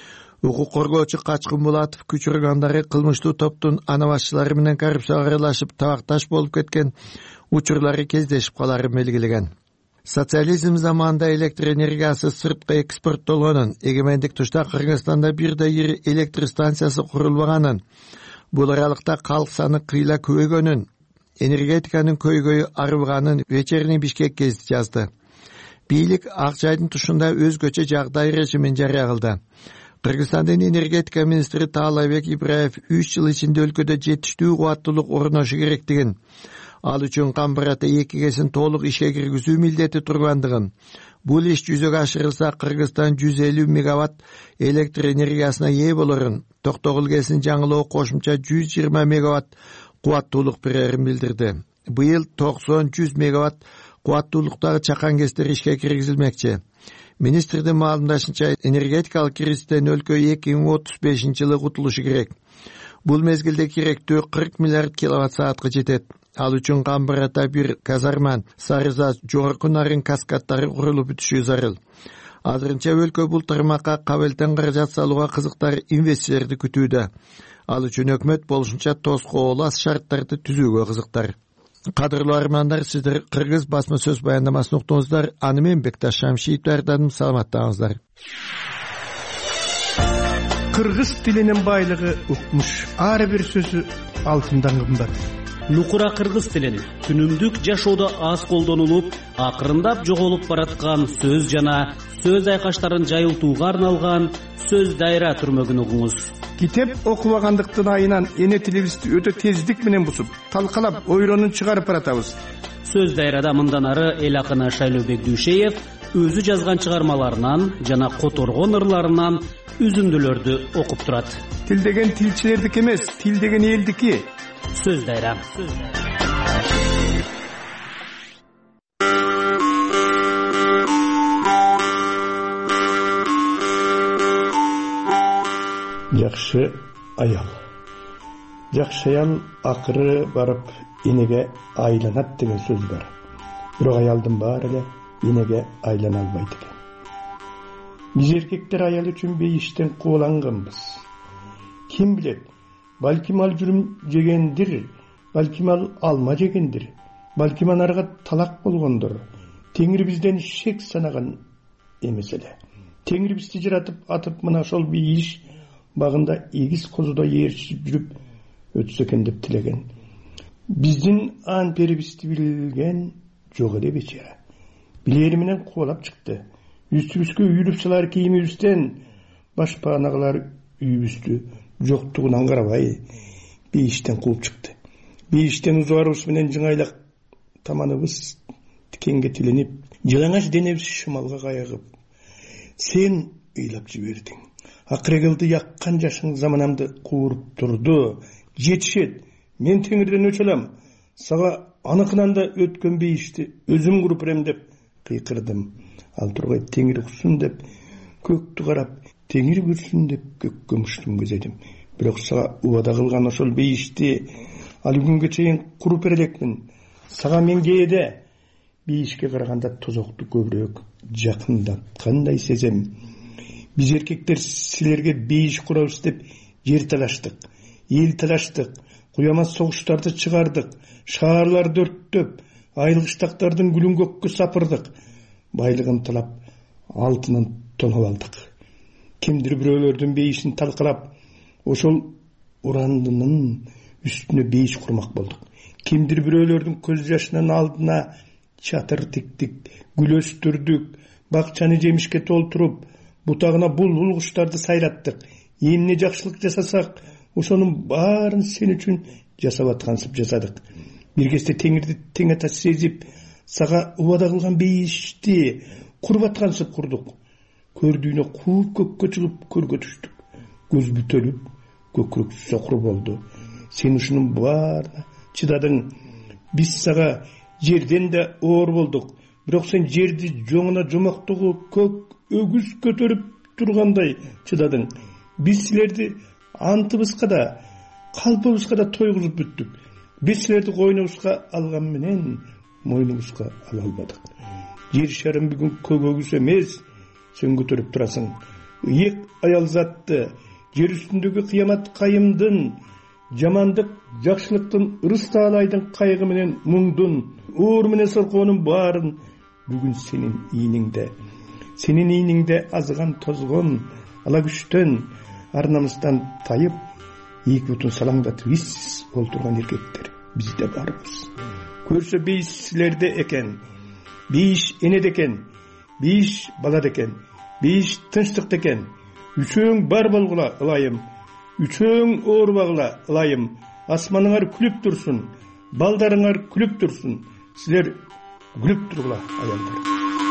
Укук коргоочу Качкын Булатов күч органдары кылмыштуу топтун ана башчылары менен коррупцияга аралашып табакташ болуп кеткен учурлары кездешип каларын белгилеген. Социализм заманында электр энергиясы сыртка экспорттолгонун, эгемендик тушта Кыргызстанда бир да ири электр станциясы курулбаганын, бул аралыкта калк саны кыйла көбөйгөнүн, энергетиканын көйгөйү арыбаганын Вечерний Бишкек гезити жазды. Бийлик ак жайдын тушунда өзгөчө жагдай режимин жарыя кылды. Кыргызстандын энергетика министри Таалайбек Ибраев 3 жыл ичинде өлкөдө жетиштүү кубаттуулук орношу керектигин, ал үчүн камбарата 2 кесин толук ишке киргизүү милдети тургандыгын, бул иш жүзөгө ашырылса Кыргызстан 150 мегаватт электр энергиясына ээ болорун, Токтогул кесин жаңылоо кошумча 120 мегаватт кубаттуулук берерин билдирди. Быйыл 90-100 мегаватт кубаттуулуктагы чакан кестер ишке киргизилмекчи. Министрдин маалымдашынча, энергетикалык кризистен өлкө 2035-жылы кутулушу керек. Бул мезгилде керектүү 40 миллиард киловатт саатка жетет. Ал үчүн камбарата бир казарман, Сарыза, жогорку нарын каскадтары курулуп бүтүшү зарыл. Азырынча өлкө бул тармакка кабелден каражат салууга кызыктар инвестицияларды күтүүдө. Ал үчүн өкмөт болушунча тоскоолуу шарттарды түзүүгө кызыктар. Кадырлуу армандар, сиздер Кыргыз басма сөз баяндамасын уктуңуздар. Аны мен Бекташ Шамшиев даярдадым. Саламаттаңыздар. Кыргыз тилинин байлыгы укмуш. Ар бир сөзү алтындан кымбат. Нукура кыргыз тилин күнүмдүк жашоодо аз колдонулуп, акырындап жоголуп бараткан сөз жана сөз айкаштарын жайылтууга арналган сөз дайра түрмөгүн угуңуз. Китеп окубагандыктын айынан эне тилибизди өтө тездик менен бусуп, талкалап, ойронун чыгарып баратабыз. Сөз дайрада мындан ары эл акыны Шайлообек Дүйшеев өзү жазган чыгармаларынан жана которгон ырларынан үзүндүлөрдү окуп турат. Тил деген тилчилердики эмес, тил деген элдики. Сөз дайра. Жакшы аял. Жакшы аял акыры барып энеге айланат деген сөз бар. Бирок аялдын баары эле энеге айлана албайт экен. Биз эркектер аял үчүн бейиштен кууланганбыз. Ким билет, балким ал жүрүм жегендир, балким ал алма жегендир, балким анарга талак болгондор. Теңир бизден шек санаган эмес эле. Теңир бизди жаратып атып мына ошол бейиш багында эгиз козудой ээрчип жүрүп өтсө экен деп тилеген. Биздин ан перибизди билген жок эле бечара. Билери менен кубалап чыкты. Үстүбүзгө үйүлүп салар кийимибизден башпаанагылар үйүбүздү жоктугунан карабай бейиштен кууп чыкты. Бейиштен узуарыбыз менен жыңайлак таманыбыз тикенге тиленип, жылаңач денебиз шымалга кайыгып, сен ыйлап жибердиң. Акырегилди яккан жашың заманамды кууруп турду. Жетишет, мен теңирден өчө алам. Сага аныкынан да өткөн бейишти өзүм куруп берем деп кыйкырдым. Ал тургай теңир уксун деп көктү карап, теңир көрсүн деп көккө муштум көзөдүм. Бирок сага убада кылган ошол бейишти ал күнгө чейин куруп бере элекмин. Сага мен кээде бейишке караганда тозокту көбүрөөк жакындаткандай сезем. Биз эркектер силерге бейиш курабыз деп жер талаштык, эл талаштык, куяма согуштарды чыгардык, шаарларды өрттөп, айылгыштактардын гүлүн көккө сапырдык, байлыгын талап, алтынын тоноп алдык. Кимдир бирөөлөрдүн бейишин талкалап, ошол урандынын үстүнө бейиш курмак болдук. Кимдир бирөөлөрдүн көз жашынын алдына чатыр тиктик, гүл өстүрдүк, бакчаны жемишке толтуруп, бутагына булбул куштарды сайраттык. Эмне жакшылык жасасак, ошонун баарын сен үчүн жасап аткансып жасадык. Бир кезде теңирди тең ата сезип, сага убада кылган бейишти куруп аткансып курдук. Көрдүүнө кууп көккө чыгып көргө түштүк. Көз бүтөлүп, көкүрөк сокур болду. Сен ушунун баарына чыдадың. Биз сага жерден да оор болдук. Бирок сен жерди жоңуна жомоктогу көк өгүз көтөрүп тургандай чыдадың. Биз силерди антыбызга да, калпыбызга да тойгузуп бүттүк. Биз силерди койнубузга алган менен мойнубузга ала албадык. Жер шарым бүгүн көк өгүз эмес, сен көтөрүп турасың. Ыйык аял затты, жер үстүндөгү кыямат кайымдын, жамандык, жакшылыктын, ырыс таалайдын кайгы менен муңдун, оор менен соркоонун баарын бүгүн сенин ийниңде. Сенин ийниңде азган тозгон, ала күчтөн, ар намыстан тайып, эки бутун салаңдатып иссиз олтурган эркектер бизде барбыз. Көрсө бейиш силерде экен, бейиш энеде экен, бейиш балада экен, бейиш тынчтыкта экен. Үчөөң бар болгула ылайым, үчөөң оорубагыла ылайым. Асманыңар күлүп турсун, балдарыңар күлүп турсун. Силер күлүп тургула аялдар.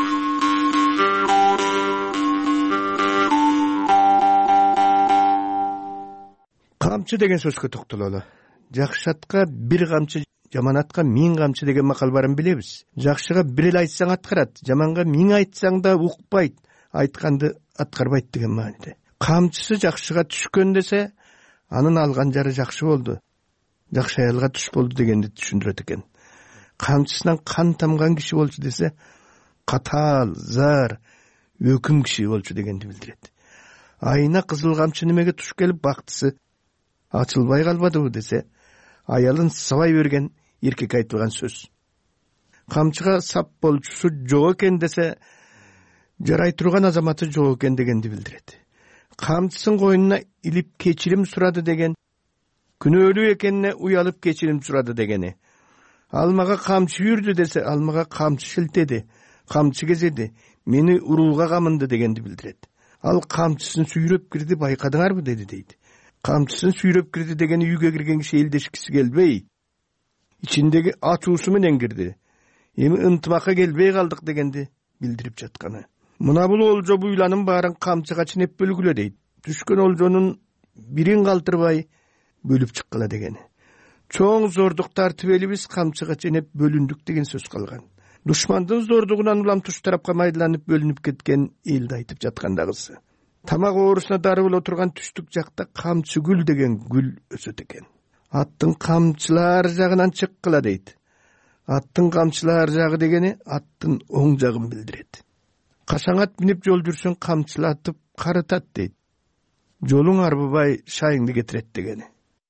Камчы деген сөзгө токтололу. Жакшы атка бир камчы, жаман атка 1000 камчы деген макал барын билебиз. Жакшыга бир эле айтсаң аткарат, жаманга 1000 айтсаң да укпайт, айтканды аткарбайт деген мааниде. Камчысы жакшыга түшкөн десе, анын алган жары жакшы болду. Жакшы аялга түш болду дегенди түшүндүрөт экен. Камчысынан кан тамган киши болчу десе, катаал, зар, өкүм киши болчу дегенди билдирет. Айына кызыл камчы немеге туш келип бактысы ачылбай калбадыбы десе, аялын сабай берген эркек айтылган сөз. Камчыга сап болчусу жок экен десе, жарай турган азаматы жок экен дегенди билдирет. Камчысын койнуна илип кечирим сурады деген, күнөөлүү экенине уялып кечирим сурады дегени. Алмага камчы үйүрдү десе, алмага камчы шилтеди, камчы кезеди, мени урууга камынды дегенди билдирет. Ал камчысын сүйрөп кирди, байкадыңарбы дейт. Камчысын сүйрөп кирди деген үйгө кирген киши элдешкиси келбей, ичиндеги ачуусу менен кирди. Эми ынтымакка келбей калдык дегенди билдирип жатканы. Мына бул олжо буйланын баарын камчыга ченеп бөлгүлө дейт. Түшкөн олжонун бирин калтырбай бөлүп чыккыла дегени. Чоң зордук тартып элибиз камчыга ченеп бөлүндүк деген сөз калган. Душмандын зордугунан улам туш тарапка майдаланып бөлүнүп кеткен элди айтып жаткандагысы. Тамак оорусуна дары боло турган түштүк жакта камчы гүл деген гүл өсөт экен. Аттын камчылар жагынан чыккыла дейт. Аттын камчылар жагы дегени аттын оң жагын билдирет. Кашаң ат минип жол жүрсөң камчылатып карытат дейт. Жолуң арбыбай шайыңды кетирет дегени.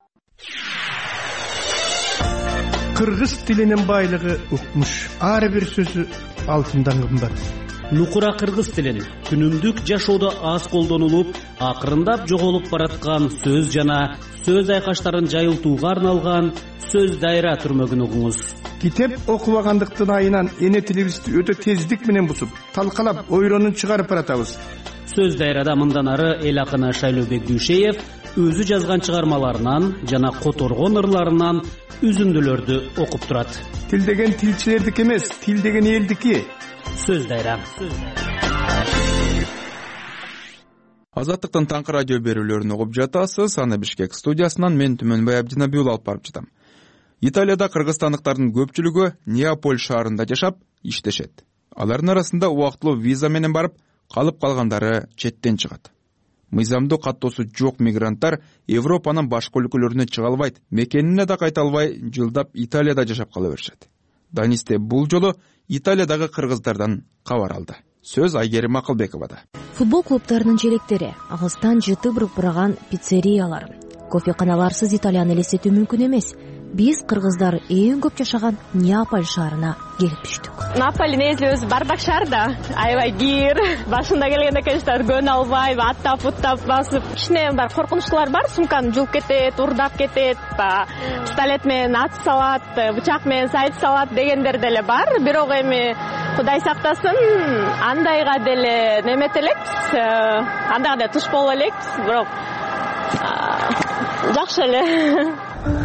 Кыргыз тилинин байлыгы укмуш. Ар бир сөзү алтындан кымбат. Нукура кыргыз тилин күнүмдүк жашоодо аз колдонулуп, акырындап жоголуп бараткан сөз жана сөз айкаштарын жайылтууга арналган сөз дайра түрмөгүн угуңуз. Китеп окубагандыктын айынан эне тилибизди өтө тездик менен бусуп, талкалап, ойронун чыгарып баратабыз. Сөз дайрада мындан ары эл акыны Шайлообек Дүйшеев өзү жазган чыгармаларынан жана которгон ырларынан үзүндүлөрдү окуп турат. Тил деген тилчилердики эмес, тил деген элдики. Сөз дайра. Азаттыктын таңкы радио берүүлөрүн угуп жатасыз. Аны Бишкек студиясынан мен Түмөнбай Абдинабиул алып барып жатам. Италияда кыргызстандыктардын көпчүлүгү Неаполь шаарында жашап, иштешет. Алардын арасында убактылуу виза менен барып, калып калгандары четтен чыгат. Мыйзамдуу каттоосу жок мигранттар Европанын башка өлкөлөрүнө чыга албайт, мекенине да кайта албай, жылдап Италияда жашап кала беришет. Данисте бул жолу Италиядагы кыргыздардан кабар алды. Сөз Айгерим Акылбековада. Футбол клубтарынын желектери, алыстан жыты быркыраган пиццериялар, кофеканаларсыз Италияны элестетүү мүмкүн эмес. Биз кыргыздар эң көп жашаган Неаполь шаарына келип түштүк. Неаполь негизи өзү бардак шаар да. Аябай кир. Башында келгенде конечно көнө албай, аттап басып, кичине бар коркунучтуулар бар, сумканы жулуп кетет, урдап кетет, пистолет менен ат салат, бычак менен сайт салат дегендер деле бар. Бирок эми Кудай сактасын, андайга деле неметелекпиз, андайга деле туш боло элекпиз, бирок жакшы эле.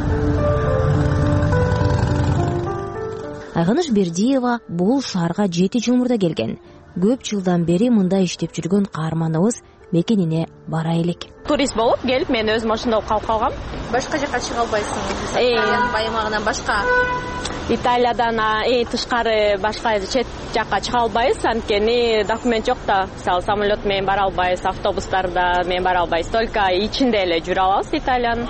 Айганыш Бердиева бул шаарга 7 жыл мурда келген. Көп жылдан бери мында иштеп жүргөн каарманыбыз мекенине бара элек. Турист болуп келип, мен өзүм ошондо калып калгам. Башка жака чыга албайсыңыз. Италиянын байымагынан башка. Италиядан тышкары башка чет жакка чыга албайбыз, анткени документ жок да. Мисалы самолет менен бара албайбыз, автобустарда менен бара албайбыз, только ичинде эле жүрө алабыз Италиянын.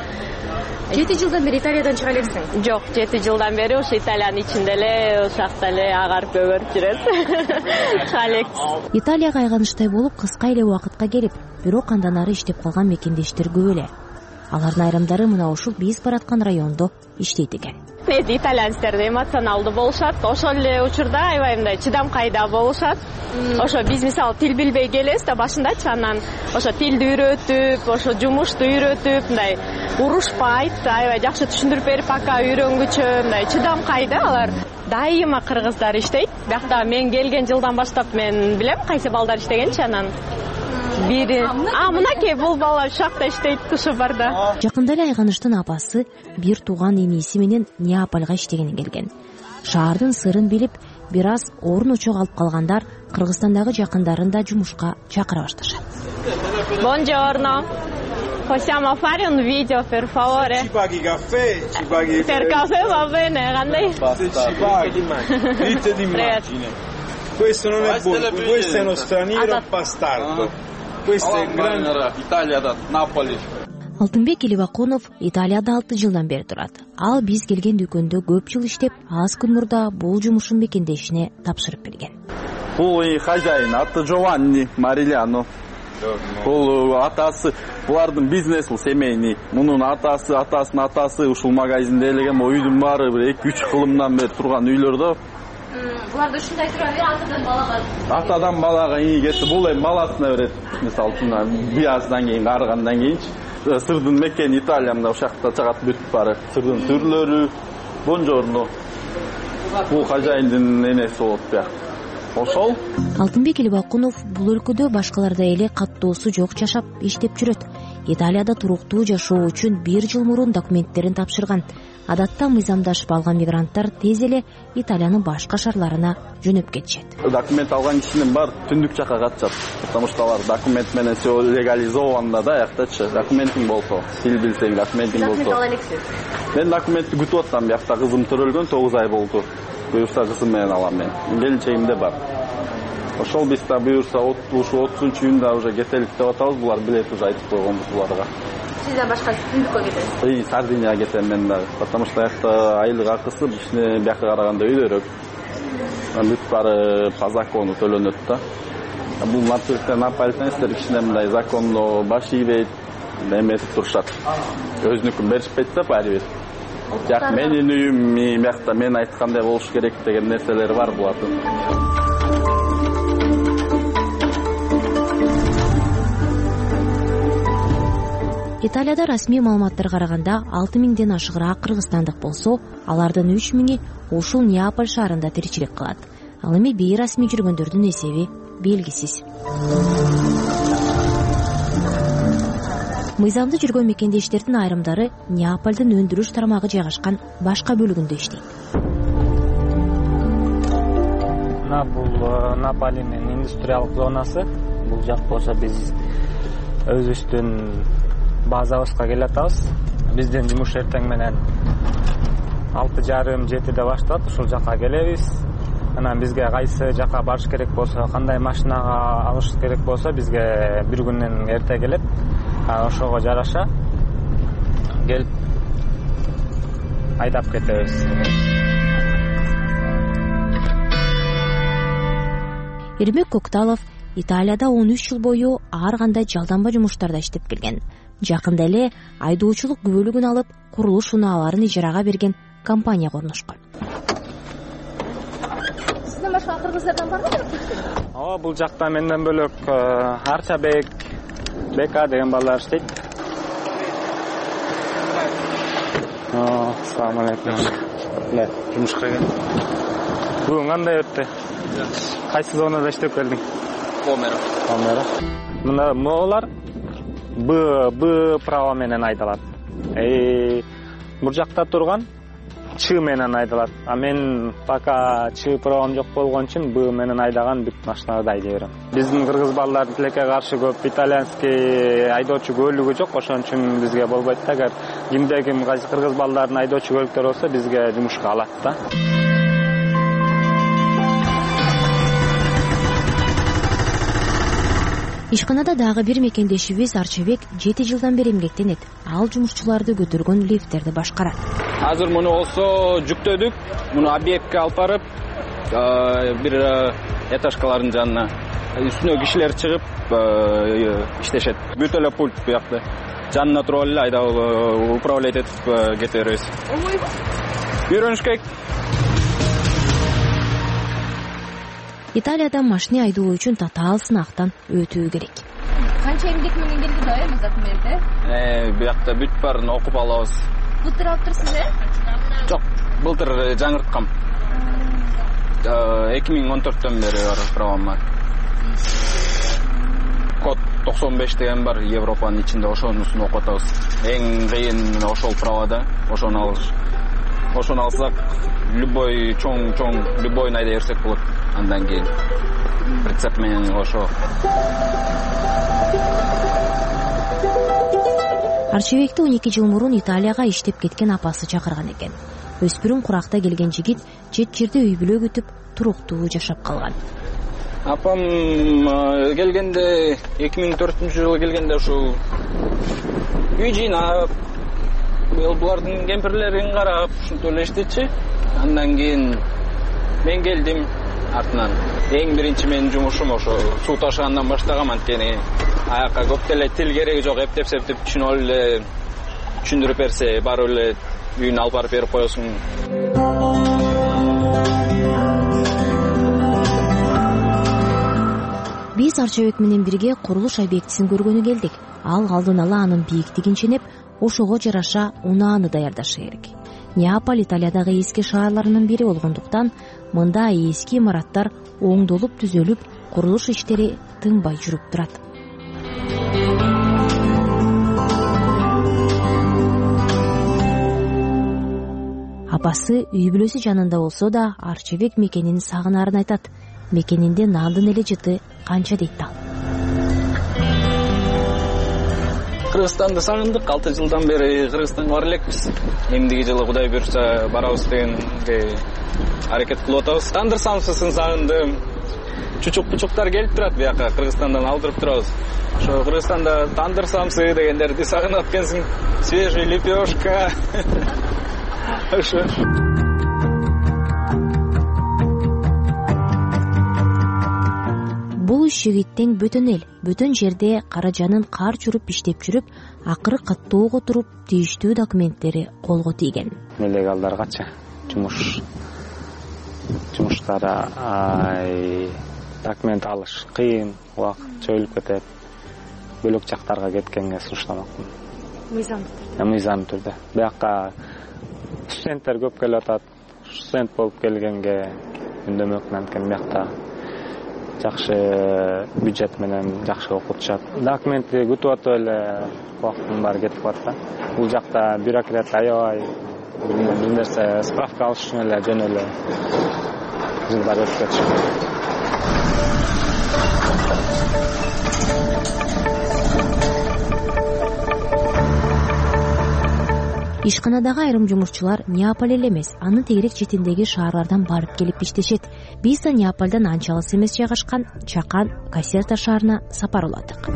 7 жылдан бери Италиядан чыга элексиң? Жок, 7 жылдан бери ушу Италиянын ичинде эле, ушакта эле агарып көгөрүп жүрөт. Халек. Италияга айганыштай болуп кыска эле убакытка келип, бирок андан ары иштеп калган мекендештер көп эле. Алардын айрымдары мына ушул биз бараткан райондо иштейт экен. Негизи итальянцтер эмоционалдуу болушат, ошол эле учурда аябай мындай чыдамкайда болушат. Ошо биз мисалы тил билбей келебиз да башындачы, анан ошо тилди үйрөтүп, ошо жумушту үйрөтүп, мындай урушпайт, аябай жакшы түшүндүрүп берип, пока үйрөнгүчө, мындай чыдамкайда алар. Дайыма кыргыздар иштейт. Биякта мен келген жылдан баштап мен билем кайсы балдар иштегенчи, анан бири мынакей бул бала ушакта иштейт, ушу барда. Жакында эле Айганыштын апасы бир тууган эмиси менен Неапольга иштегени келген. Шаардын сырын билип, бир аз орун очок алып калгандар Кыргызстандагы жакындарын да жумушка чакыра башташат. Buongiorno. Possiamo fare un video per favore? Ci paghi caffè? Ci paghi per caffè va bene, grande. Se ci paghi, dite d'immagine. Questo non è buono, questo è uno straniero bastardo. Questo è il grande Италияда, Наполи. Алтынбек Элибакунов Италияда 6 жылдан бери турат. Ал биз келген дүкөндө көп жыл иштеп, аз күн мурда бул жумушун мекендешине тапшырып берген. Бул хозяин аты Джованни Мариляно. Бул атасы, булардын бизнес, бул семейный. Мунун атасынын атасы ушул магазинде элеген үйдүн баары бир 2-3 кылымдан бери турган үйлөрдө. Буларды ушундай тура бер атадан балага. Атадан балага ийгеси бул эми баласына берет. Мисалы үчүн бияздан кийин карыгандан кийинчи сырдын мекени Италияда ушакта чыгат бүтүп бары. Сырдын түрлөрү. Buongiorno. Бул хозяиндин энеси болот бияк. ошол. Алтынбек Элбакунов бул өлкөдө башкалардай эле каттоосу жок жашап иштеп жүрөт. Италияда туруктуу жашоо үчүн 1 жыл мурун документтерин тапшырган. Адатта мыйзамдашып алган мигранттар тез эле Италиянын башка шаарларына жөнөп кетишет. Документ алган кишинин баары түндүк жака катышат, потому что алар документ менен все легализовано да, яктачы. Документиң болсо, тил билсең, документиң болсо. Документ ала элексиз. Мен документти күтүп атсам, биякта кызым төрөлгөн 9 ай болду. Буюрса кызым менен алам мен. Келинчегимде бар. Ошол биз да буюрса ушу 30-июнда уже кетелик деп атабыз, булар билет уже айтып койгонбуз буларга. Сиз да башка түндүккө кетесиз? Сардинияга кетем мен дагы, потому что якта айлык акысы бияка караганда өйдөрөөк. Бүт баары по закону төлөнөт да. Бул наполитанецтер кичине мындай законно баш ийбейт, эметип турушат. Өзүнүкүн беришпейт да баары бир. Жак менин үйүм, биякта мен айткандай болуш керек деген нерселер бар булардын. Италияда расмий маалыматтарга караганда 6000ден ашыгыраак кыргызстандык болсо, алардын 3000и ушул Неаполь шаарында тиричилик кылат. Ал эми бейрасмий жүргөндөрдүн эсеби белгисиз. Мыйзамды жүргөн мекендештердин айрымдары Неаполдун өндүрүш тармагы жайгашкан башка бөлүгүндө иштейт. Бул Наполинин индустриалдык зонасы. Бул жак болсо биз өзүбүздүн базабызга келатабыз. Биздин жумуш эртең менен 6:30-7-де башталат. Ушул жака келебиз. Анан бизге кайсы жака барыш керек болсо, кандай машинага алыш керек болсо, бизге бир күндөн эрте келет. Ошого жараша келип айдап кетебиз. Эрмек Кокталов Италияда 13 жыл бою ар кандай жалданба жумуштарда иштеп келген. Жакында эле айдоочулук күбөлүгүн алып, курулуш унааларын ижарага берген компанияга орношкон. Сизден башка кыргыздардан барбы? Ооба, бул жакта менден бөлөк Арчабек, Бека деген балдар иштейт. Ассаламу алейкум. Жумушка келдим. Бүгүн кандай өттү? Кайсы зонада иштеп келдиң? Омера. Мына моолар Б право менен айдалат. Бул жакта турган Ч менен айдалат. А мен пока Ч правом жок болгон үчүн Б менен айдаган бүт машиналарды айдай берем. Биздин кыргыз балдар тилекке каршы көп, итальянский айдоочу көлүгү жок, ошон үчүн бизге болбойт да. Эгер кимде-ким кыргыз балдардын айдоочу көлүктөрү болсо, бизге жумушка алат да. Ишканада дагы бир мекендешибиз Арчабек 7 жылдан бери эмгектенет. Ал жумушчуларды көтөргөн лифттерди башкарат. Азыр муну болсо жүктөдүк. Муну объектке алып барып, бир этажкалардын жанына үстүнө кишилер чыгып иштешет. Бүт эле пульт буякта. Жанына туруп эле айдап управлять этип кете беребиз. Үйрөнүш керек. Италияда машина айдоо үчүн татаал сынактан өтүү керек. Канча эмгек менен келдиз да документте? Буякта бүт баарын окуп алабыз. Былтыр алып турсуз, Жок, былтыр жаңырткам. 2014төн бери бар правома. Код 95 деген бар, Европанын ичинде ошонусун окуп атабыз. Эң кыйын ошол правода, ошону алсак, любой чоң любойун айдай берсек болот. Андан кийин прицеп менен ошо. Арчабекти 12 жыл мурун Италияга иштеп кеткен апасы чакырган экен. Өспүрүм куракта келген жигит жет жерде үй бүлө күтүп, туруктуу жашап калган. Апам келгенде 2004-жылы келгенде ушул үй жыйнап, булардын кемпирлерин карап, ушинтип эле иштечи. Андан кийин мен келдим. Артынан эң биринчи менин жумушум ошо суу ташыгандан баштагам, анткени аяка көп деле тил кереги жок, эптеп түшүнүп эле түшүндүрүп берсе, барып эле үйүнө алып барып берип коесуң. Биз Арчабек менен бирге курулуш объектисин көргөнү келдик. Ал алдын ала анын бийиктигин ченеп, ошого жараша унааны даярдашы керек. Неаполь Италиядагы эски шаарларынын бири болгондуктан мында эски имараттар оңдолуп түзөлүп, курулуш иштери тынбай жүрүп турат. Апасы үй бүлөсү жанында болсо да Арчебек мекенин сагынарын айтат. Мекенинде нандын эле жыты канча дейт ал. Кыргызстанды сагындык, 6 жылдан бери Кыргызстанга бара элекпиз. Эмдиги жылы Кудай буйрукса барабыз дегенге аракет кылып атабыз. Тандыр самсысын сагындым. Чучук-пучуктар келип турат бияка, Кыргызстандан алдырып турабыз. Ошо Кыргызстанда тандыр самсы дегендерди сагынып аткансың. Свежий лепешка. Ошо. Бул иш жигиттен бөтөн эл, бөтөн жерде каражанын кар чуруп иштеп жүрүп, акыры каттоого туруп тийиштүү документтери колго тийген. Нелегалдаргачы жумуштары документ алыш кыйын, убакыт чөйүлүп кетет. Бөлөк жактарга кеткенге сунуштамакмын. Мыйзам түрдө. Бияка студенттер көп келип атат. Студент болуп келгенге үндөмөкмүн, анткени биякта жакшы бюджет менен жакшы окутушат. Документти күтүп атып эле убактын баары кетип калат. Бул жакта бюрократ аябай, бир нерсе справка алыш үчүн эле жөн эле жылдар өтүп кетишет. Ишканадагы айрым жумушчулар Неаполь эле эмес, анын тегерек четиндеги шаарлардан барып келип иштешет. Биз да Неаполдон анча алыс эмес жайгашкан Чакан, Касерта шаарына сапар уладык.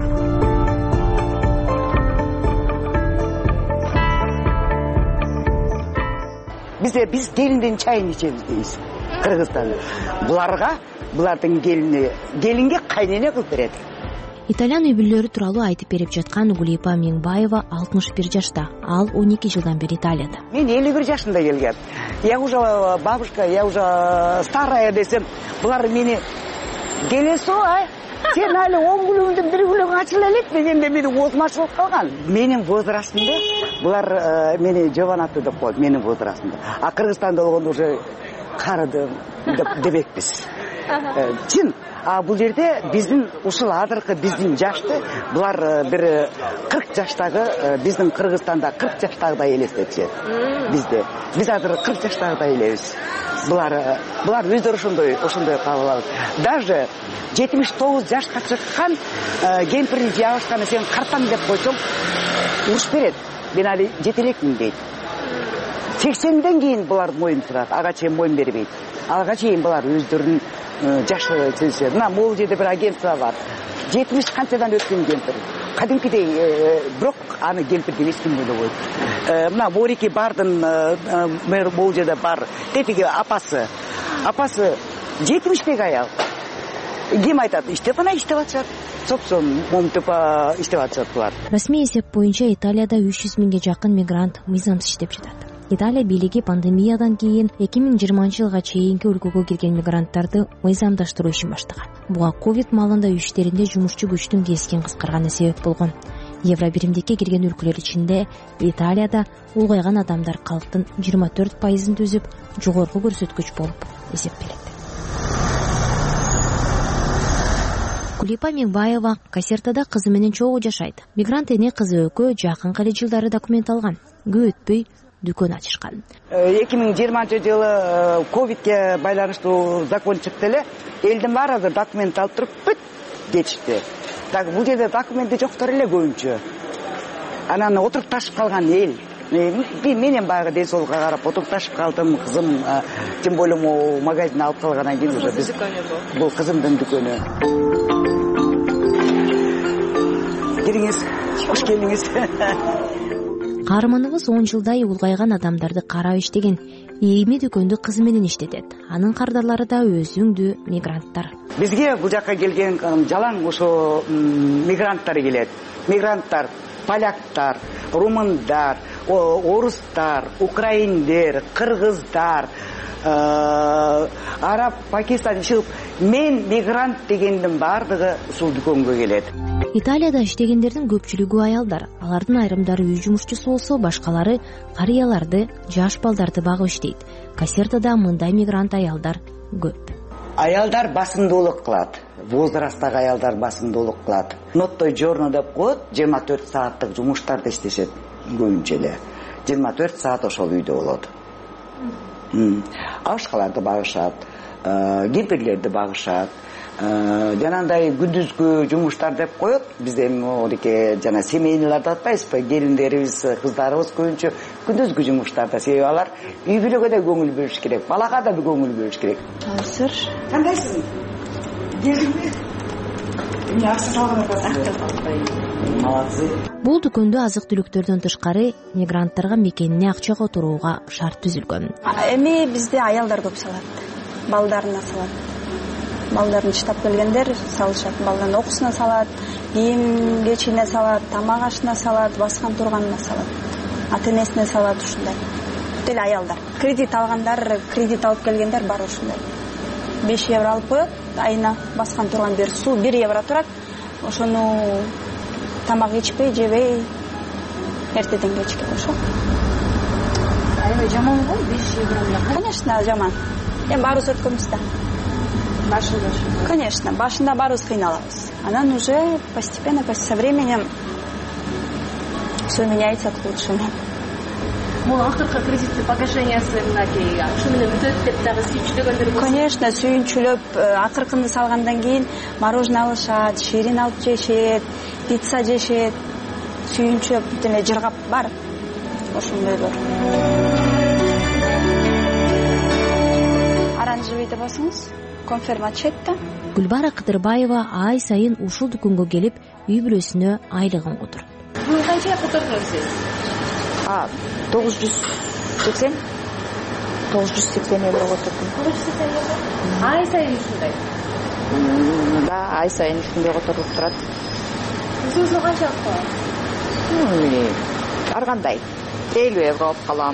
Биз келинден чайын ичебиз дейбиз. Кыргызстанда булардын келинге кайнене кылып берет. Итальян үй бүлөлөрү тууралуу айтып берип жаткан Гулипа Меңбаева 61 жашта. Ал 12 жылдан бери Италияда. Мен 51 жашында келгем. Я уже бабушка, я уже старая десем, булар мени келесо, сен али 10 күлүңдүн 1 күлүң ачыла элек дегенде мени оозум ачылып калган. Менин возрастымда булар мени жованаты деп коет, менин возрастымда. А Кыргызстанда болгондо уже карыдым дебекпиз. Чын. А бул жерде биздин ушул азыркы биздин жашты булар бир 40 жаштагы биздин Кыргызстанда 40 жаштагыдай элестетишет. Бизде биз азыр 40 жаштагыдай элебиз. Булар өздөрү ошондой кабыл алат. Даже 79 жашка чыккан кемпирди жабышканы сен картаң деп койсоң уруш берет. Мен али жетелекмин дейт. 80ден кийин булар моюн турат, ага чейин моюн бербейт. Ага чейин булар өздөрүнүн жашы сезишет. Мына могул жерде бир агентство бар. 70 канчадан өткөн кемпир. Кадимкидей бирок аны кемпир деп эч ким ойлобойт. Мына Борики бардын мэр могул жерде бар. Тетиги апасы 70деги аял. Ким айтат? Иштеп атышат. Собственно, момтуп иштеп атышат булар. Расмий эсеп боюнча Италияда 300 миңге жакын мигрант мыйзамсыз иштеп жатат. Италия бийлиги пандемиядан кийин 2020 чейинки өлкөгө кирген мигранттарды мыйзамдаштыруу ишин баштаган. Буга ковид маалында үй иштеринде жумушчу күчтүн кескин кыскарганы себеп болгон. Евробиримдикке кирген өлкөлөр ичинде Италияда улгайган адамдар калктын 24%-ын түзүп, жогорку көрсөткүч болуп эсептелет. Гулипа Меңбаева Касертада кызы менен чогуу жашайт. Мигрант эне кызы экөө жакынкы эле жылдары документ алган. Көп өтпөй дүкөн ачышкан. 2020 ковидке байланыштуу закон чыкты эле, элдин баары документ алып туруп бүт кетишти. Так бул жерде документи жоктор эле көбүнчө. Анан отуруп ташып калган эл. Менен баягы ден соолукка карап отуруп ташып калдым, кызым тем более магазин алып калгандан кийин уже биз бул кызымдын дүкөнү. Кириңиз, кош келиңиз. Каарманыбыз 10 жылдай улгайган адамдарды карап иштеген. Эми дүкөндү кызы менен иштетет. Анын кардарлары да өзүңдүү мигранттар. Бизге бул жакка келген жалаң ошо мигранттар келет. Мигранттар, поляктар, румындар, орустар, украиндер, кыргыздар, араб, пакистан чыгып, мен мигрант дегендин баардыгы ушул дүкөнгө келет. Италияда иштегендердин көпчүлүгү аялдар. Алардын айрымдары үй жумушчусу болсо, башкалары карыяларды, жаш балдарды багып иштейт. Кассертада мындай мигрант аялдар көп. Аялдар басымдуулук кылат. Возрасттагы аялдар басымдуулук кылат. Ноттой жорно деп коет, 24 сааттык жумуштарда иштешет көбүнчө эле. 24 саат ошол үйдө болот. Башкаларды багышат, кемпирлерди багышат. Жанагындай күндүзгү жумуштар деп коет. Биз эми одеке жана семейныйларды атпайбызбы? Келиндерибиз, кыздарыбыз көбүнчө күндүзгү жумуштарда. Себеби алар үй бүлөгө да көңүл бөлүш керек, балага да көңүл бөлүш керек. Азыр кандайсың? Келдиңби? Эмне акча салган атасың? Молодцы. Бул дүкөндө азык-түлүктөрдөн тышкары мигранттарга мекенине акча которууга шарт түзүлгөн. Эми бизде аялдар көп салат, балдарына салат. Балдарын штаб келгендер салышат, балдарын окуусуна салат, кийим кечине салат, тамак ашына салат, баскан турганына салат, ата-энесине салат, ушундай. Бүт эле аялдар. Кредит алгандар, кредит алып келгендер бар ушундай. 5 евро алып коет, айына баскан турган бер суу 1 евро турат. Ошону тамак ичпей, жебей, эртеден кечке ошо. Аябай жаманбы 5 евро менен? Конечно, жаман. Эми баарыбыз өткөнбүз да. Конечно, башында баарыбыз кыйналабыз. Анан уже постепенно, со временем все меняется к лучшему. Акыркы кредиттин погашениясы мынакей ушу менен бүтөт деп дагы сүйүнчүлөгөндөр болсо. Конечно, сүйүнчүлөп, акыркыны салгандан кийин мороженое алышат, ширин алып жешет, пицца жешет, сүйүнчүп, бүт эле жыргап бар. Ошондойлор. Оранжевый деп басыңыз. Конфермачетта. Гүлбара Кыдырбаева ай сайын ушул дүкөнгө келип, үй бүлөсүнө айлыгын которот. Бул канча котордуңуз сиз? 980 евро котордум. 980 евро? Ай сайын ушундай? Да, ай сайын ушундай которулуп турат. Өзүңүзгө канча алып каласыз? Ар кандай. 50 евро алып калам.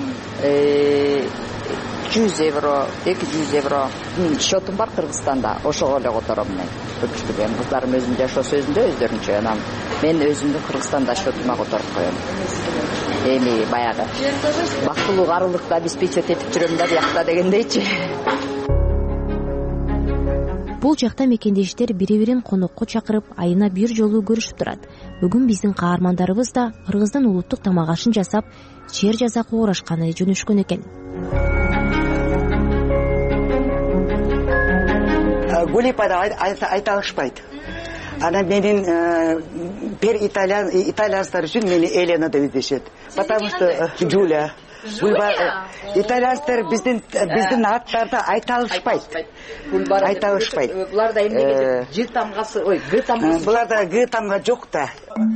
100 евро, 200 евро счетум бар Кыргызстанда. Ошого эле котором мен. Көпчүлүгү эми кыздарым өзүнүн жашоосу өзүндө өздөрүнчө. Анан мен өзүмдүн Кыргызстанда счетума которуп коем. Эми баягы бактылуу арылыкта обеспечивать этип жүрөм да биякта дегендейчи. Бул жакта мекендештер бири-бирин конокко чакырып, айына бир жолу көрүшүп турат. Бүгүн биздин каармандарыбыз да Кыргыздан улуттук тамак ашын жасап, чер жазакка урашканы жөнөшкөн экен. Гулипада айта алышпайт. Анан менин итальянстар үчүн мени Елена деп издешет. Потому что Жуля. Итальянстар биздин аттарды айта алышпайт. Айта алышпайт. Буларда эмнеге Ж тамгасы, ой, Г тамгасы. Буларда Г тамга жок да.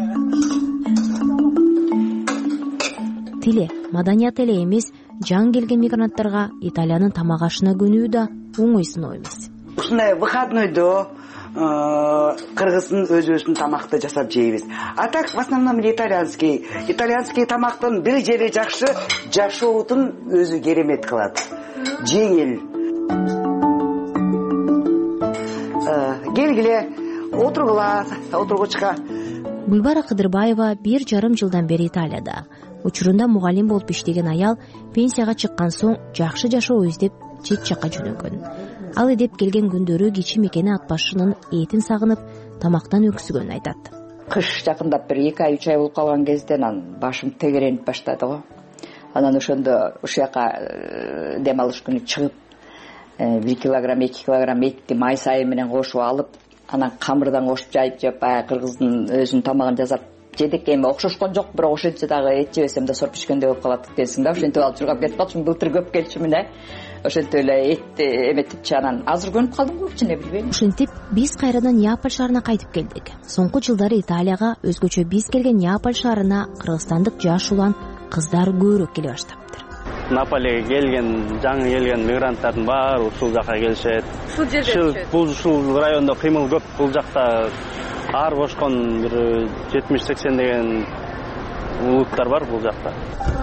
Тиле, маданият эле эмес, жан келген мигранттарга Италиянын тамак ашына көнүү да оңой сыноо эмес. Ушундай выходнойдо кыргыздын өзүбүздүн тамакты жасап жейбиз. А так в основном итальянский тамактын бир жери жакшы, жашоодун өзү керемет кылат. Жеңил. Келгиле, отургучка. Гүлбара Кыдырбаева 1,5 жылдан бери Италияда. Учурунда мугалим болуп иштеген аял пенсияга чыккан соң жакшы жашоо издеп чет жакка жөнөгөн. Ал эдеп келген күндөрү кичи мекени атбашчынын этин сагынып, тамактан өксүгөнүн айтат. Кыш жакындап бир 2 ай 3 ай болуп калган кезде башым тегеренип баштады го. Анан ошондо ушу жака дем алыш күнү чыгып, 1 килограмм 2 килограмм этти май сайы менен кошуп алып, анан камырдан кошуп жайып жеп, кыргыздын өзүнүн тамагын жасап жедик. Эми окшошкон жок, бирок ошентсе дагы эт жебесем да сор пишкендей болуп калат экенсиң да. Ошентип алып чургап кетип калчумун, былтыр көп келчүмүн. Ошентип эле эт эметипчи, анан азыр көнүп калдым го, чын билбейм. Ушинтип биз кайрадан Неаполь шаарына кайтып келдик. Соңку жылдары Италияга, өзгөчө биз келген Неаполь шаарына кыргызстандык жаш улан кыздар көбүрөөк келе баштаптыр. Неаполге келген, жаңы келген мигранттардын баары ушул жака келишет. Ушул жерде ушул райондо кыймыл көп. Бул жакта ар кошкон бир 70-80 деген улуттар бар бул жакта.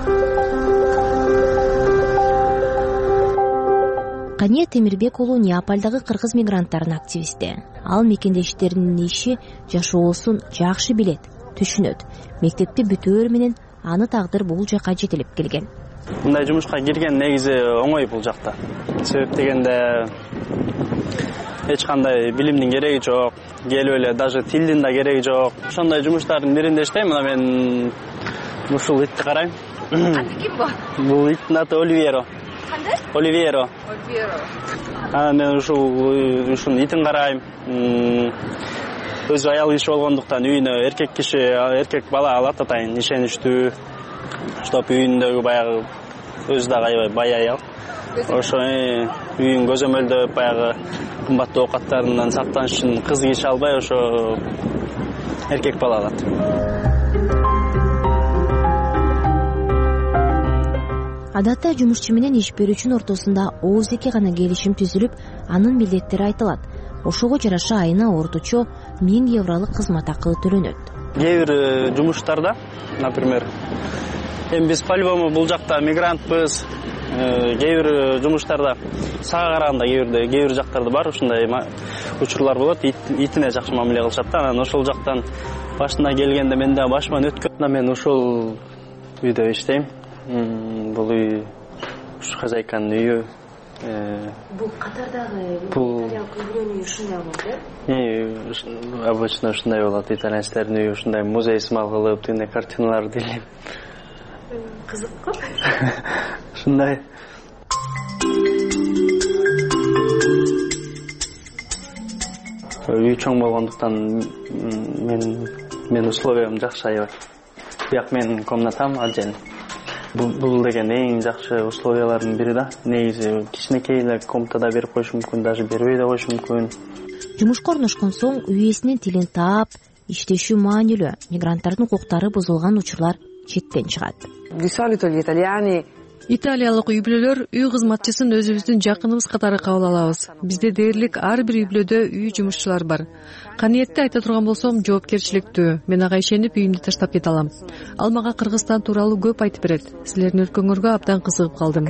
Кания Темирбек уулу Неапалдагы кыргыз мигранттарынын активисти. Ал мекендештеринин иши жашоосун жакшы билет, түшүнөт. Мектепти бүтөөр менен аны тагдыр бул жака жетелеп келген. Мындай жумушка кирген негизи оңой бул жакта. Себеп дегенде эч кандай билимдин кереги жок, келип эле даже тилдин да кереги жок. Ошондой жумуштардын биринде иштейм. Мына мен ушул итти карайм. Бул иттин аты Оливьеро. Кандай? Оливьеро. Мен ушунун итин карайм. Өзү аял киши болгондуктан үйүнө эркек бала алат атайын, ишеничтүү. Чтоб үйүндөгү баягы өзү дагы аябай бай аял. Ошо үйүн көзөмөлдөп баягы кымбаттуу оокаттарынан сактаныш үчүн кыз киши албай ошо эркек бала алат. Адатта жумушчу менен иш берүүчүнүн ортосунда ооздеке гана келишим түзүлүп, анын милдеттери айтылат. Ошого жараша айына орточо 1000 евролук кызмат акы төлөнөт. Кээ бир жумуштарда, например, биз по-любому бул жакта мигрантпыз. Кээ бир жумуштарда сага караганда кээ бир жактарда бар ушундай учурлар болот. Итине жакшы мамиле кылышат да. Анан ошол жактан башына келгенде мен да башыман өткөн. Мен ушул үйдө иштейм. Бул үй ушу хозяйканын үйү. Бул Катардагы итальян үйүнүн үйү ушундай болот, Обычно ушундай болот. Итальянчтардын үйү ушундай музей сымал кылып, тигине картиналар делип. Кызык го. Ушундай. Үй чоң болгондуктан мен условиям жакшы аябай. Бияк менин комнатам отдельно. Бул деген эң жакшы условиялардын бири да. Негизи кичинекей эле комнатада берип коюш мүмкүн, даже бербей да коюш мүмкүн. Жумушка орношкон соң үй ээсинин тилин таап, иштешүү маанилүү. Мигранттардын укуктары бузулган учурлар четтен чыгат. Италиялык үй бүлөлөр үй кызматчысын өзүбүздүн жакыныбыз катары кабыл алабыз. Бизде дээрлик ар бир үй бүлөдө үй жумушчулар бар. Каниетти айта турган болсом, жоопкерчиликтүү. Мен ага ишенип үйүмдү таштап кете алам. Ал мага Кыргызстан тууралуу көп айтып берет. Силердин өлкөңөргө абдан кызыгып калдым.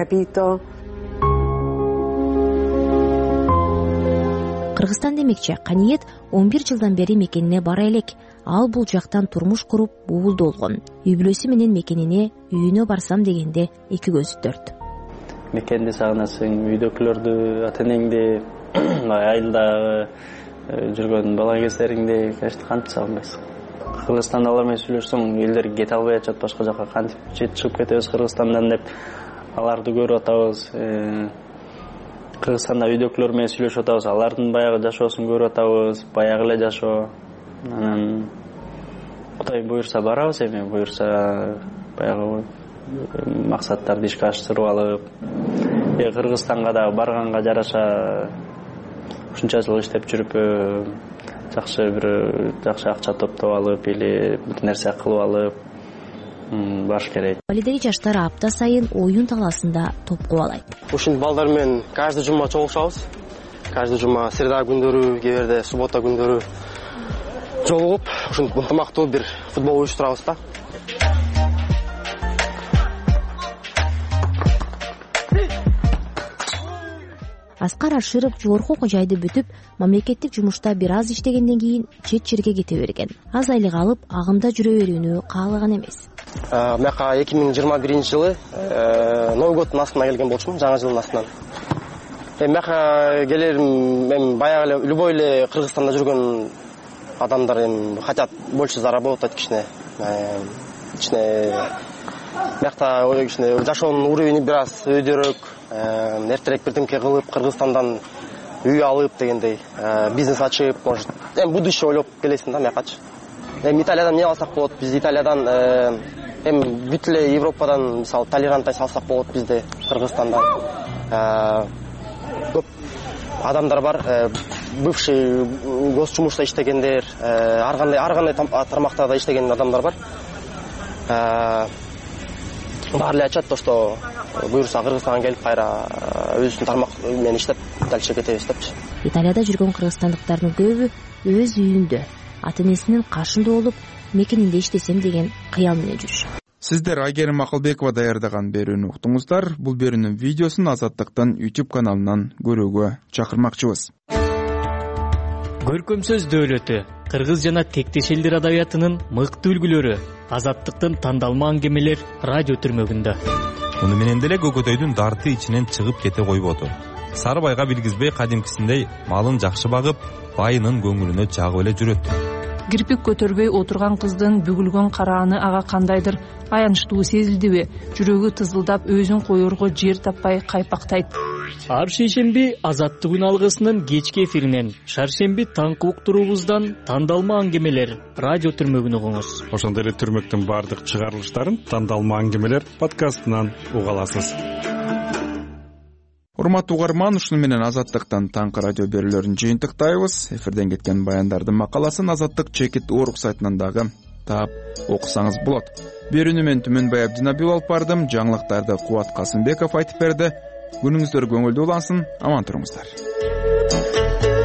Кыргызстан демекчи, Каниет 11 жылдан бери мекенине бара элек. Ал бул жактан турмуш куруп, уулду болгон. Үй бүлөсү менен мекенине, үйүнө барсам дегенде эки көзү төрт. Мекенди сагынасың, үйдөгүлөрдү, ата-энеңди, айылда жүргөн бала кездериңди, конечно, кантип сагынбайсың. Кыргызстанда алар менен сүйлөшсөң, элдер кете албай атышат башка жака, кантип чыгып кетебиз Кыргызстандан деп аларды көрүп атабыз. Кыргызстанда үйдөгүлөр менен сүйлөшүп атабыз, алардын баягы жашоосун көрүп атабыз, баягы эле жашоо. Анан Кудай буйрса барабыз, эми буйрса баягы максаттарды ишке ашырып алып, Кыргызстанга да барганга жараша ушунча жыл иштеп жүрүп жакшы акча топтоп алып или бир нерсе кылып алып баш керек. Валидеги жаштар апта сайын оюн талаасында топ кубалайт. Ушинтип балдар менен каждый жума чогулушабыз. Каждый жума среда күндөрү, кээ суббота күндөрү жолугуп, ушинтип ынтымактуу бир футбол уюштурабыз да. Аскар Аширов жогорку окуу-жайды бүтүп, мамлекеттик жумушта бир аз иштегенден кийин чет жерге кете берген. Аз айлык алып, агымда жүрө берүүнү каалаган эмес. Мека 2021-жылы Новый годдун астына келген болчумун, жаңы жылдын астынан. Мека келерим, мен баягы эле любой эле Кыргызстанда жүргөн адамдар хотят больше заработать кичине. Мекта кичине жашоонун уровени бир аз өйдөрөөк, эртерээк бирдемке кылып, Кыргызстандан үй алып дегендей, бизнес ачып, может, будущее ойлоп келесиң да мекачы. Италиядан эмне алсак болот? Биз Италиядан бүт эле Европадан, мисалы, толеранттай салсак болот бизде, Кыргызстандан. Көп адамдар бар, бывший госжумушта иштегендер, ар кандай тармактарда иштеген адамдар бар. Баары эле айтышат, что буюрса Кыргызстанга келип кайра өзүнүн тармак менен иштеп дальше кетебиз депчи. Италияда жүргөн кыргызстандыктардын көбү өз үйүндө, ата-энесинин кашында болуп, мекенинде иштесем деген кыял менен жүрүшөт. Сиздер Айгерим Акылбекова даярдаган берүүнү уктуңуздар. Бул берүүнүн видеосун Азаттыктын YouTube каналынан көрүүгө чакырмакчыбыз. Көркөмсөз дөөлөтү, кыргыз жана тектеш элдер адабиятынын мыкты үлгүлөрү, Азаттыктын тандалма аңгемелер радио түрмөгүндө. Муну менен деле Көкөтөйдүн дарты ичинен чыгып кете койбоду. Сарыбайга билгизбей кадимкисиндей малын жакшы багып, байынын көңүлүнө жагып эле жүрөт. Кирпик көтөрбөй отурган кыздын бүгүлгөн карааны ага кандайдыр аянычтуу сезилдиби? Жүрөгү тызылдап өзүн коерго жер таппай кайпактайт. Ар шейшемби Азаттык үн алгысынын кечки эфиринен, шаршемби таңкы уктуруубуздан тандалма аңгемелер радио түрмөгүн угуңуз. Ошондой эле түрмөктүн баардык чыгарылыштарын тандалма аңгемелер подкастынан уга аласыз. Урматтуу угарман, ушуну менен Азаттыктан таңкы радио берүүлөрүн жыйынтыктайбыз. Эфирден кеткен баяндардын макаласын Азаттык.org сайтынан дагы таап окусаңыз болот. Берүүнү мен Түмөнбай Абдинабиев алып бардым. Жаңылыктарды Кубат Касымбеков айтып берди. Күнүңүздөр көңүлдүү улансын, аман туруңуздар.